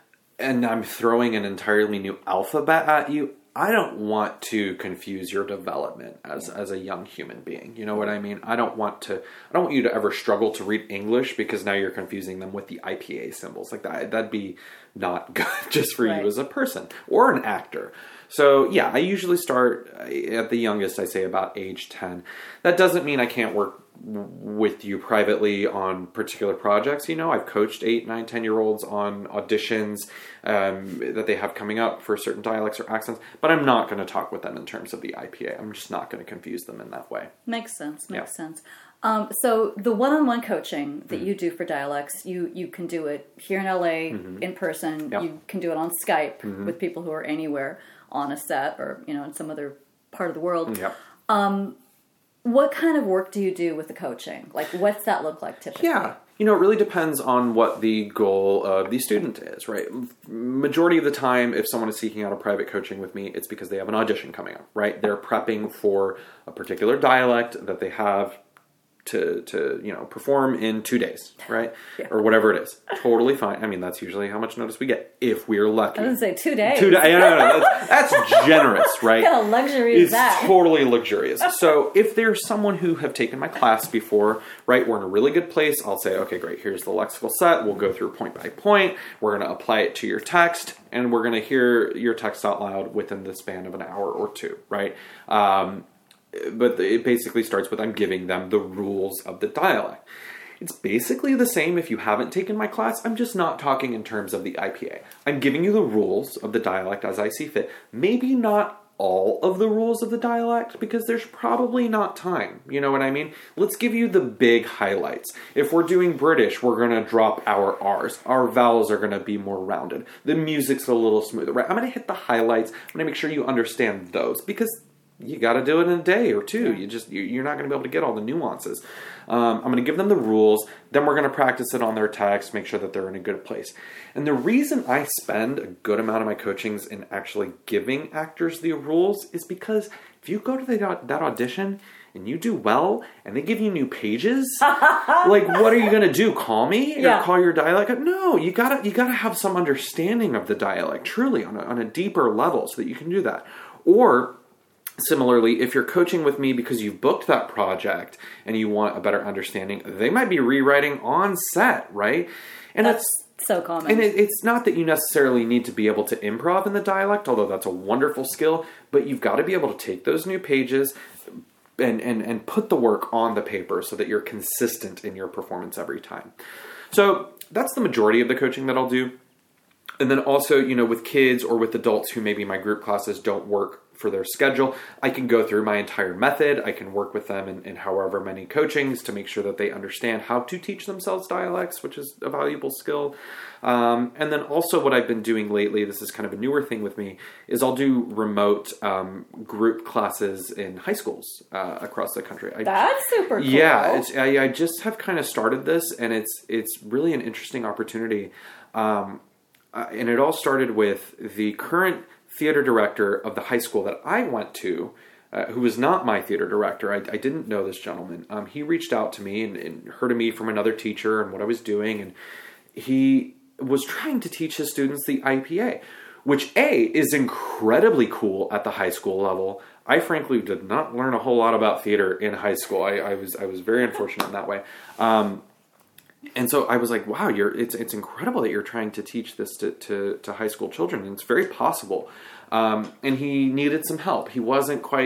and I'm throwing an entirely new alphabet at you, I don't want to confuse your development as, as a young human being. You know what I mean? I don't want to, I don't want you to ever struggle to read English because now you're confusing them with the I P A symbols like that. That'd be not good just for right. you as a person or an actor. So yeah, I usually start at the youngest, I say about age ten. That doesn't mean I can't work with you privately on particular projects. You know, I've coached eight, nine, ten year olds on auditions um, that they have coming up for certain dialects or accents, but I'm not going to talk with them in terms of the I P A. I'm just not going to confuse them in that way. Makes sense. Makes yeah. sense. Um, so the one-on-one coaching that mm-hmm. you do for dialects, you, you can do it here in L A mm-hmm. in person. Yep. You can do it on Skype mm-hmm. with people who are anywhere on a set or, you know, in some other part of the world. Yep. Um, what kind of work do you do with the coaching? Like, what's that look like typically? Yeah. You know, it really depends on what the goal of the student is, right? Majority of the time, if someone is seeking out a private coaching with me, it's because they have an audition coming up, right? They're prepping for a particular dialect that they have to, to you know, perform in two days, right? Yeah. Or whatever it is. Totally fine. I mean, that's usually how much notice we get, if we're lucky. I was going to say two days. Two days. No, no, no. That's, that's generous, right? What kind of luxury is it's that? It's totally luxurious. So if there's someone who have taken my class before, right, we're in a really good place, I'll say, okay, great, here's the lexical set. We'll go through point by point. We're going to apply it to your text, and we're going to hear your text out loud within the span of an hour or two, right? Um, but it basically starts with I'm giving them the rules of the dialect. It's basically the same if you haven't taken my class. I'm just not talking in terms of the I P A. I'm giving you the rules of the dialect as I see fit. Maybe not all of the rules of the dialect because there's probably not time. You know what I mean? Let's give you the big highlights. If we're doing British, we're going to drop our R's. Our vowels are going to be more rounded. The music's a little smoother, right? I'm going to hit the highlights. I'm going to make sure you understand those because you got to do it in a day or two. You just, you're not going to be able to get all the nuances. Um, I'm going to give them the rules. Then we're going to practice it on their text, make sure that they're in a good place. And the reason I spend a good amount of my coachings in actually giving actors the rules is because if you go to the, that audition and you do well and they give you new pages, like, what are you going to do? Call me yeah. or call your dialect? No, you got to, you got to have some understanding of the dialect truly on a, on a deeper level so that you can do that. Or similarly, if you're coaching with me because you've booked that project and you want a better understanding, they might be rewriting on set, right? And that's it's so common. And it, it's not that you necessarily need to be able to improv in the dialect, although that's a wonderful skill, but you've got to be able to take those new pages and, and, and put the work on the paper so that you're consistent in your performance every time. So that's the majority of the coaching that I'll do. And then also, you know, with kids or with adults who maybe my group classes don't work for their schedule, I can go through my entire method. I can work with them in, in however many coachings to make sure that they understand how to teach themselves dialects, which is a valuable skill. Um, and then also what I've been doing lately, this is kind of a newer thing with me, is I'll do remote um, group classes in high schools uh, across the country. I, That's super cool. Yeah, it's, I, I just have kind of started this, and it's it's really an interesting opportunity. Um, uh, and it all started with the current theater director of the high school that I went to, uh, who was not my theater director. I, I didn't know this gentleman. Um, he reached out to me and, and heard of me from another teacher and what I was doing. And he was trying to teach his students the I P A, which A, is incredibly cool at the high school level. I frankly did not learn a whole lot about theater in high school. I, I was I was very unfortunate in that way. Um, And so I was like, wow, you're, it's it's incredible that you're trying to teach this to, to, to high school children. And it's very possible. Um, and he needed some help. He wasn't quite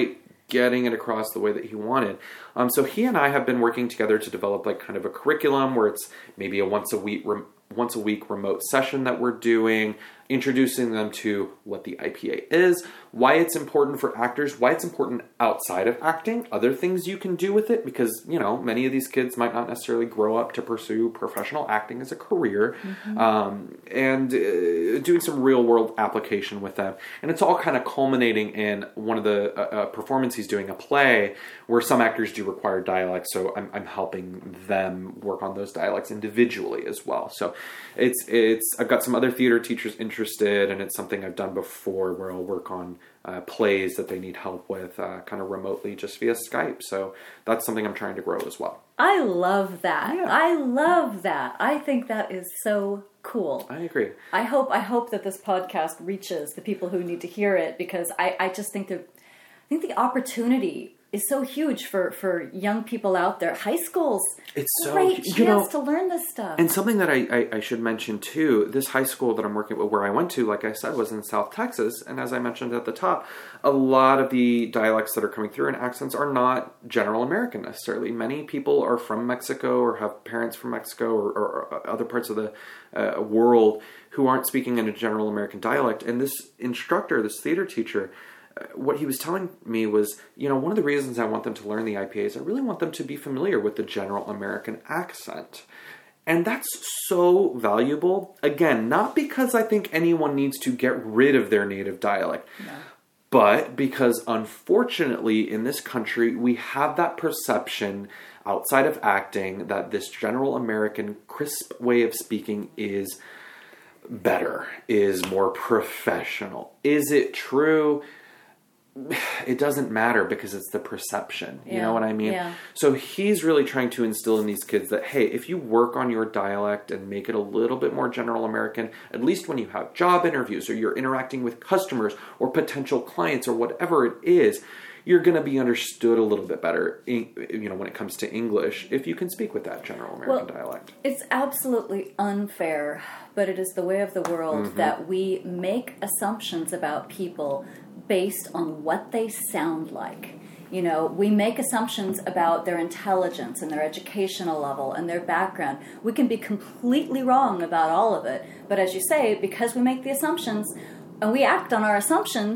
getting it across the way that he wanted. Um, so he and I have been working together to develop like kind of a curriculum where it's maybe a once a week, re- once a week remote session that we're doing, introducing them to what the I P A is, why it's important for actors, why it's important outside of acting, other things you can do with it, because, you know, many of these kids might not necessarily grow up to pursue professional acting as a career, mm-hmm. um, and uh, doing some real world application with them. And it's all kind of culminating in one of the uh, uh, performance he's doing, a play where some actors do require dialects, so I'm, I'm helping them work on those dialects individually as well. So it's, it's, I've got some other theater teachers interested interested, and it's something I've done before where I'll work on uh, plays that they need help with uh, kind of remotely just via Skype. So that's something I'm trying to grow as well. I love that. Yeah. I love that. I think that is so cool. I agree. I hope I hope that this podcast reaches the people who need to hear it, because I, I just think that I think the opportunity is so huge for, for young people out there. High schools, it's so great you chance know, to learn this stuff. And something that I, I, I should mention too, this high school that I'm working with, where I went to, like I said, was in South Texas. And as I mentioned at the top, a lot of the dialects that are coming through and accents are not general American necessarily. Many people are from Mexico or have parents from Mexico or, or, or other parts of the uh, world who aren't speaking in a general American dialect. And this instructor, this theater teacher, what he was telling me was, you know, one of the reasons I want them to learn the I P A is I really want them to be familiar with the general American accent. And that's so valuable. Again, not because I think anyone needs to get rid of their native dialect, no. but because unfortunately in this country, we have that perception outside of acting that this general American crisp way of speaking is better, is more professional. Is it true? It doesn't matter, because it's the perception. You yeah, know what I mean? Yeah. So he's really trying to instill in these kids that, hey, if you work on your dialect and make it a little bit more general American, at least when you have job interviews or you're interacting with customers or potential clients or whatever it is, you're going to be understood a little bit better, you know, when it comes to English, if you can speak with that general American well, dialect. It's absolutely unfair, but it is the way of the world mm-hmm. that we make assumptions about people based on what they sound like. You know, we make assumptions about their intelligence and their educational level and their background. We can be completely wrong about all of it. But as you say, because we make the assumptions and we act on our assumptions,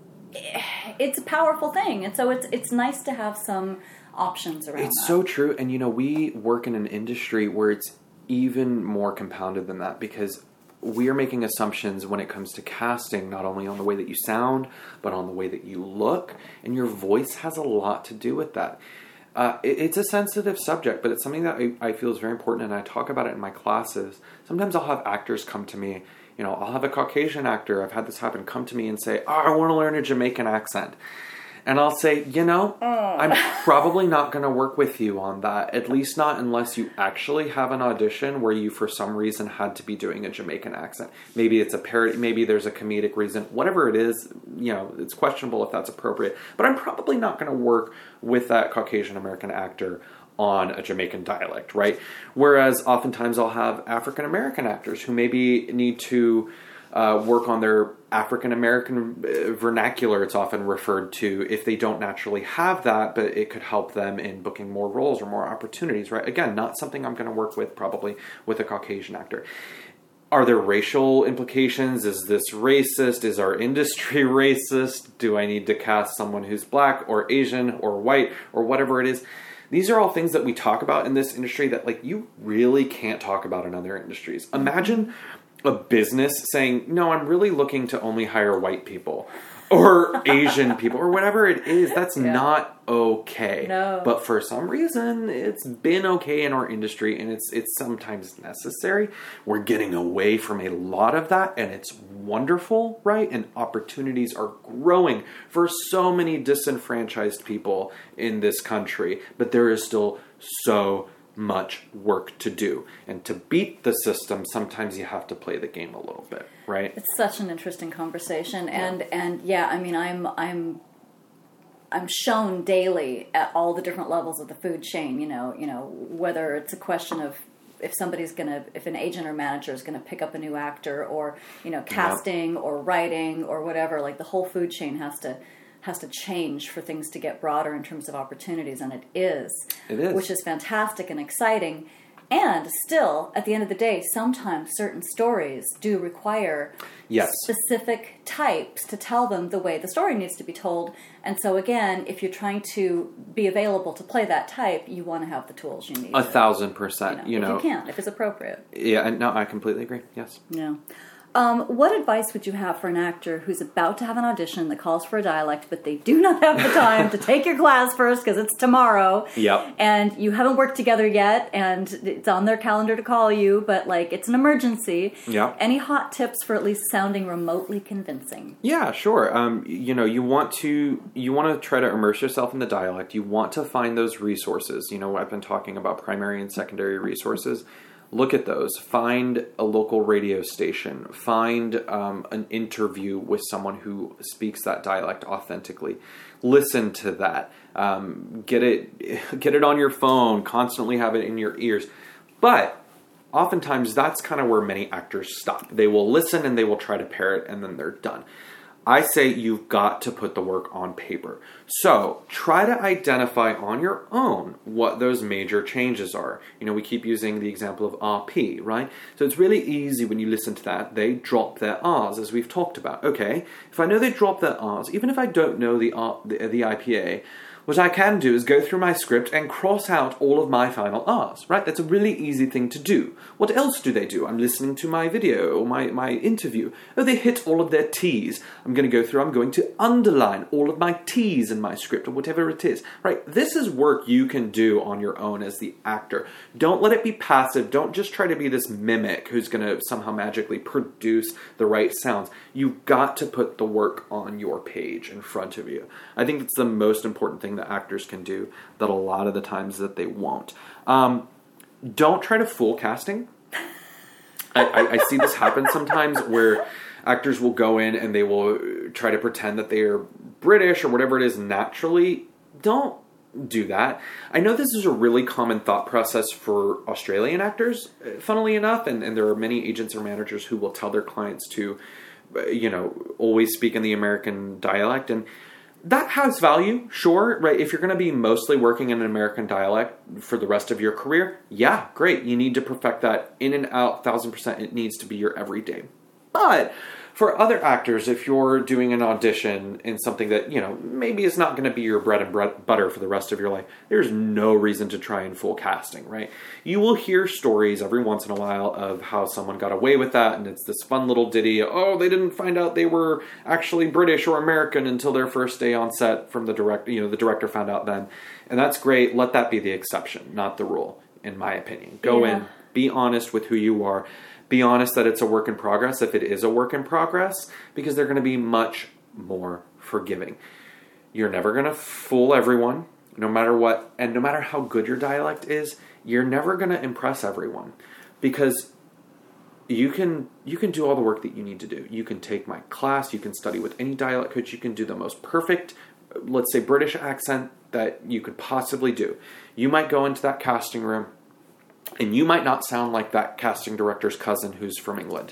it's a powerful thing. And so it's it's nice to have some options around It's that. so true. And, you know, we work in an industry where it's even more compounded than that, because we are making assumptions when it comes to casting, not only on the way that you sound, but on the way that you look. And your voice has a lot to do with that. Uh, it, it's a sensitive subject, but it's something that I, I feel is very important, and I talk about it in my classes. Sometimes I'll have actors come to me. You know, I'll have a Caucasian actor, I've had this happen, come to me and say, oh, I want to learn a Jamaican accent. And I'll say, you know, oh. I'm probably not going to work with you on that, at least not unless you actually have an audition where you, for some reason, had to be doing a Jamaican accent. Maybe it's a parody, maybe there's a comedic reason, whatever it is, you know, it's questionable if that's appropriate. But I'm probably not going to work with that Caucasian American actor on a Jamaican dialect, right? Whereas oftentimes I'll have African American actors who maybe need to uh, work on their African American vernacular, it's often referred to, if they don't naturally have that, but it could help them in booking more roles or more opportunities, right? Again, not something I'm going to work with probably with a Caucasian actor. Are there racial implications? Is this racist? Is our industry racist? Do I need to cast someone who's black or Asian or white or whatever it is? These are all things that we talk about in this industry that, like, you really can't talk about in other industries. Imagine a business saying, no, I'm really looking to only hire white people or Asian people or whatever it is. That's yeah. not okay. No. But for some reason, it's been okay in our industry, and it's it's sometimes necessary. We're getting away from a lot of that, and it's wonderful, right? And opportunities are growing for so many disenfranchised people in this country, but there is still so much work to do. And to beat the system, sometimes you have to play the game a little bit, right? It's such an interesting conversation. And yeah. and yeah, I mean, I'm I'm I'm shown daily at all the different levels of the food chain, you know, you know, whether it's a question of if somebody's going to, if an agent or manager is going to pick up a new actor, or, you know, casting yep. or writing or whatever, like the whole food chain has to has to change for things to get broader in terms of opportunities, and it is. It is. Which is fantastic and exciting. And still, at the end of the day, sometimes certain stories do require yes. specific types to tell them the way the story needs to be told. And so again, if you're trying to be available to play that type, you want to have the tools you need. A thousand percent. You know, you know if you can, if it's appropriate. Yeah, no, I completely agree. Yes. Yeah. Um, what advice would you have for an actor who's about to have an audition that calls for a dialect, but they do not have the time to take your class first because it's tomorrow? Yep. And you haven't worked together yet, and it's on their calendar to call you, but like it's an emergency. Yep. Any hot tips for at least sounding remotely convincing? Yeah, sure. Um, you know, you want to you want to try to immerse yourself in the dialect. You want to find those resources. You know, I've been talking about primary and secondary resources. Look at those. Find a local radio station. Find um, an interview with someone who speaks that dialect authentically. Listen to that. Um, get it, get it on your phone. Constantly have it in your ears. But oftentimes, that's kind of where many actors stop. They will listen and they will try to parrot, and then they're done. I say you've got to put the work on paper. So try to identify on your own what those major changes are. You know, we keep using the example of R P, right? So it's really easy when you listen to that. They drop their R's, as we've talked about. Okay, if I know they drop their R's, even if I don't know the, R, the, the I P A, what I can do is go through my script and cross out all of my final R's, right? That's a really easy thing to do. What else do they do? I'm listening to my video or my, my interview. Oh, they hit all of their T's. I'm going to go through, I'm going to underline all of my T's in my script or whatever it is, right? This is work you can do on your own as the actor. Don't let it be passive. Don't just try to be this mimic who's going to somehow magically produce the right sounds. You've got to put the work on your page in front of you. I think it's the most important thing that actors can do that a lot of the times that they won't. Um, don't try to fool casting. I, I, I see this happen sometimes where actors will go in and they will try to pretend that they are British or whatever it is naturally. Don't do that. I know this is a really common thought process for Australian actors, funnily enough, and, and there are many agents or managers who will tell their clients to, you know, always speak in the American dialect, and that has value, sure, right? If you're going to be mostly working in an American dialect for the rest of your career, yeah, great. You need to perfect that in and out, thousand percent. It needs to be your everyday. But for other actors, if you're doing an audition in something that, you know, maybe is not going to be your bread and butter for the rest of your life, there's no reason to try and fool casting, right? You will hear stories every once in a while of how someone got away with that, and it's this fun little ditty, oh, they didn't find out they were actually British or American until their first day on set from the director, you know, the director found out then. And that's great. Let that be the exception, not the rule, in my opinion. Go yeah. in, be honest with who you are. Be honest that it's a work in progress if it is a work in progress, because they're going to be much more forgiving. You're never going to fool everyone, no matter what, and no matter how good your dialect is, you're never going to impress everyone, because you can you can do all the work that you need to do. You can take my class, you can study with any dialect coach, you can do the most perfect, let's say, British accent that you could possibly do. You might go into that casting room, and you might not sound like that casting director's cousin who's from England.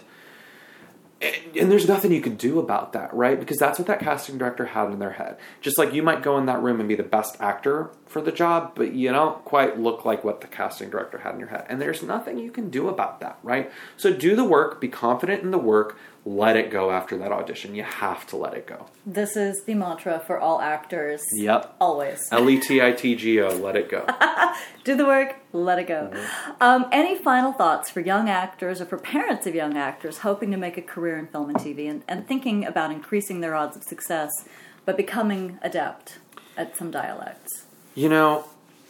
And, and there's nothing you can do about that, right? Because that's what that casting director had in their head. Just like you might go in that room and be the best actor for the job, but you don't quite look like what the casting director had in your head. And there's nothing you can do about that, right? So do the work, be confident in the work, let it go after that audition. You have to let it go. This is the mantra for all actors. Yep. Always. L E T I T G O, let it go. Do the work, let it go. Mm-hmm. Um, any final thoughts for young actors or for parents of young actors hoping to make a career in film and T V and, and thinking about increasing their odds of success but becoming adept at some dialects? You know,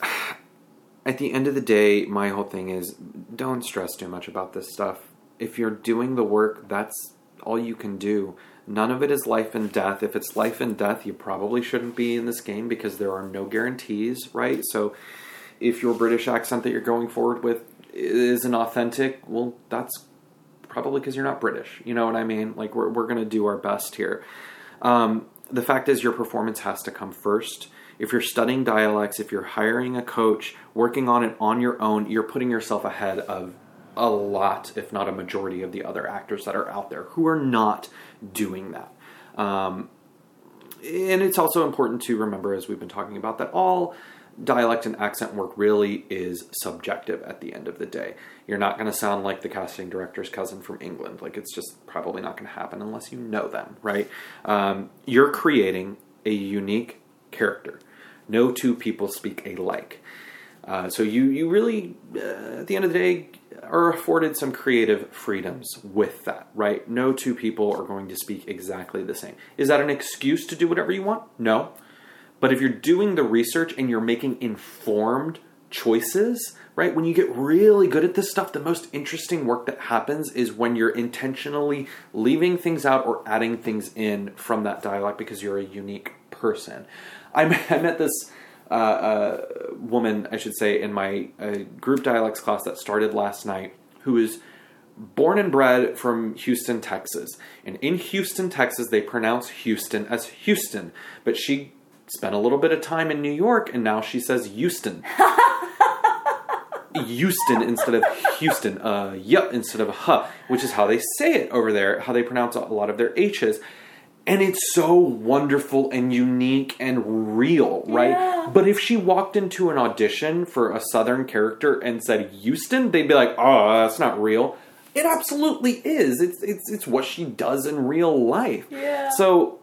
at the end of the day, my whole thing is don't stress too much about this stuff. If you're doing the work, that's all you can do. None of it is life and death. If it's life and death, you probably shouldn't be in this game because there are no guarantees, right? So if your British accent that you're going forward with isn't authentic, well, that's probably because you're not British. You know what I mean? Like, we're we're going to do our best here. Um, the fact is your performance has to come first. If you're studying dialects, if you're hiring a coach, working on it on your own, you're putting yourself ahead of a lot, if not a majority of the other actors that are out there who are not doing that. Um, and it's also important to remember, as we've been talking about, that all dialect and accent work really is subjective at the end of the day. You're not going to sound like the casting director's cousin from England. Like, it's just probably not going to happen unless you know them, right? Um, you're creating a unique character. No two people speak alike. Uh, so you, you really, uh, at the end of the day, are afforded some creative freedoms with that, right? No two people are going to speak exactly the same. Is that an excuse to do whatever you want? No. But if you're doing the research and you're making informed choices, right? When you get really good at this stuff, the most interesting work that happens is when you're intentionally leaving things out or adding things in from that dialect because you're a unique person. I met this uh, uh, woman, I should say, in my uh, group dialects class that started last night, who is born and bred from Houston, Texas. And in Houston, Texas, they pronounce Houston as Houston. But she spent a little bit of time in New York, and now she says Houston. Houston instead of Houston. Uh, yup instead of huh, which is how they say it over there, how they pronounce a lot of their H's. And it's so wonderful and unique and real, right? Yeah. But if she walked into an audition for a Southern character and said Houston, they'd be like, oh, that's not real. It absolutely is. It's it's it's what she does in real life. Yeah. So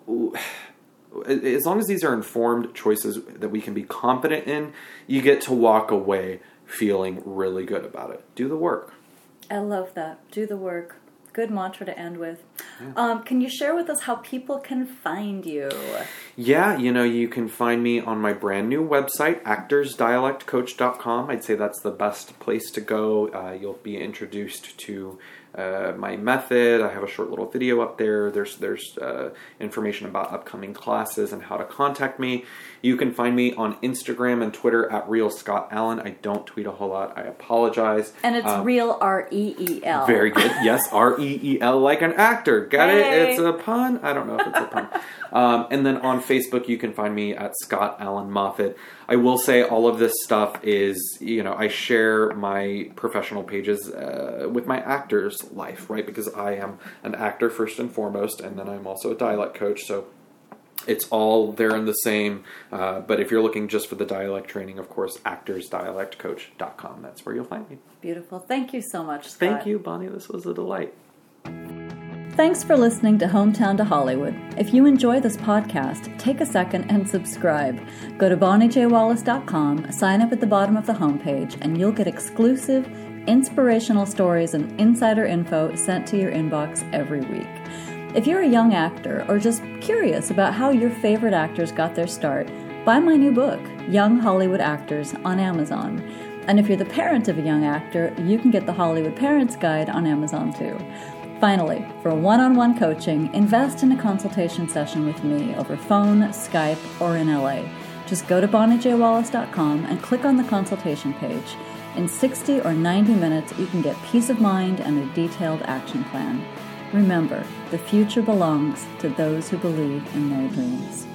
as long as these are informed choices that we can be confident in, you get to walk away feeling really good about it. Do the work. I love that. Do the work. Good mantra to end with. Yeah. Um, can you share with us how people can find you? Yeah, you know, you can find me on my brand new website, actors dialect coach dot com. I'd say that's the best place to go. Uh, you'll be introduced to uh, my method. I have a short little video up there. There's there's uh, information about upcoming classes and how to contact me. You can find me on Instagram and Twitter at Real Scott Allen. I don't tweet a whole lot. I apologize. And it's um, Real R E E L. Very good. Yes, R E E L like an actor. Got hey. it? It's a pun? I don't know if it's a pun. um, and then on Facebook, you can find me at Scott Allen Moffat. I will say all of this stuff is, you know, I share my professional pages uh, with my actor's life, right? Because I am an actor first and foremost, and then I'm also a dialect coach, so it's all there in the same, uh, but if you're looking just for the dialect training, of course, actors dialect coach dot com. That's where you'll find me. Beautiful. Thank you so much, Scott. Thank you, Bonnie. This was a delight. Thanks for listening to Hometown to Hollywood. If you enjoy this podcast, take a second and subscribe. Go to bonnie j wallace dot com, sign up at the bottom of the homepage, and you'll get exclusive, inspirational stories and insider info sent to your inbox every week. If you're a young actor or just curious about how your favorite actors got their start, buy my new book, Young Hollywood Actors, on Amazon. And if you're the parent of a young actor, you can get the Hollywood Parents Guide on Amazon too. Finally, for one-on-one coaching, invest in a consultation session with me over phone, Skype, or in L A. Just go to bonnie j wallace dot com and click on the consultation page. In sixty or ninety minutes, you can get peace of mind and a detailed action plan. Remember, the future belongs to those who believe in their dreams.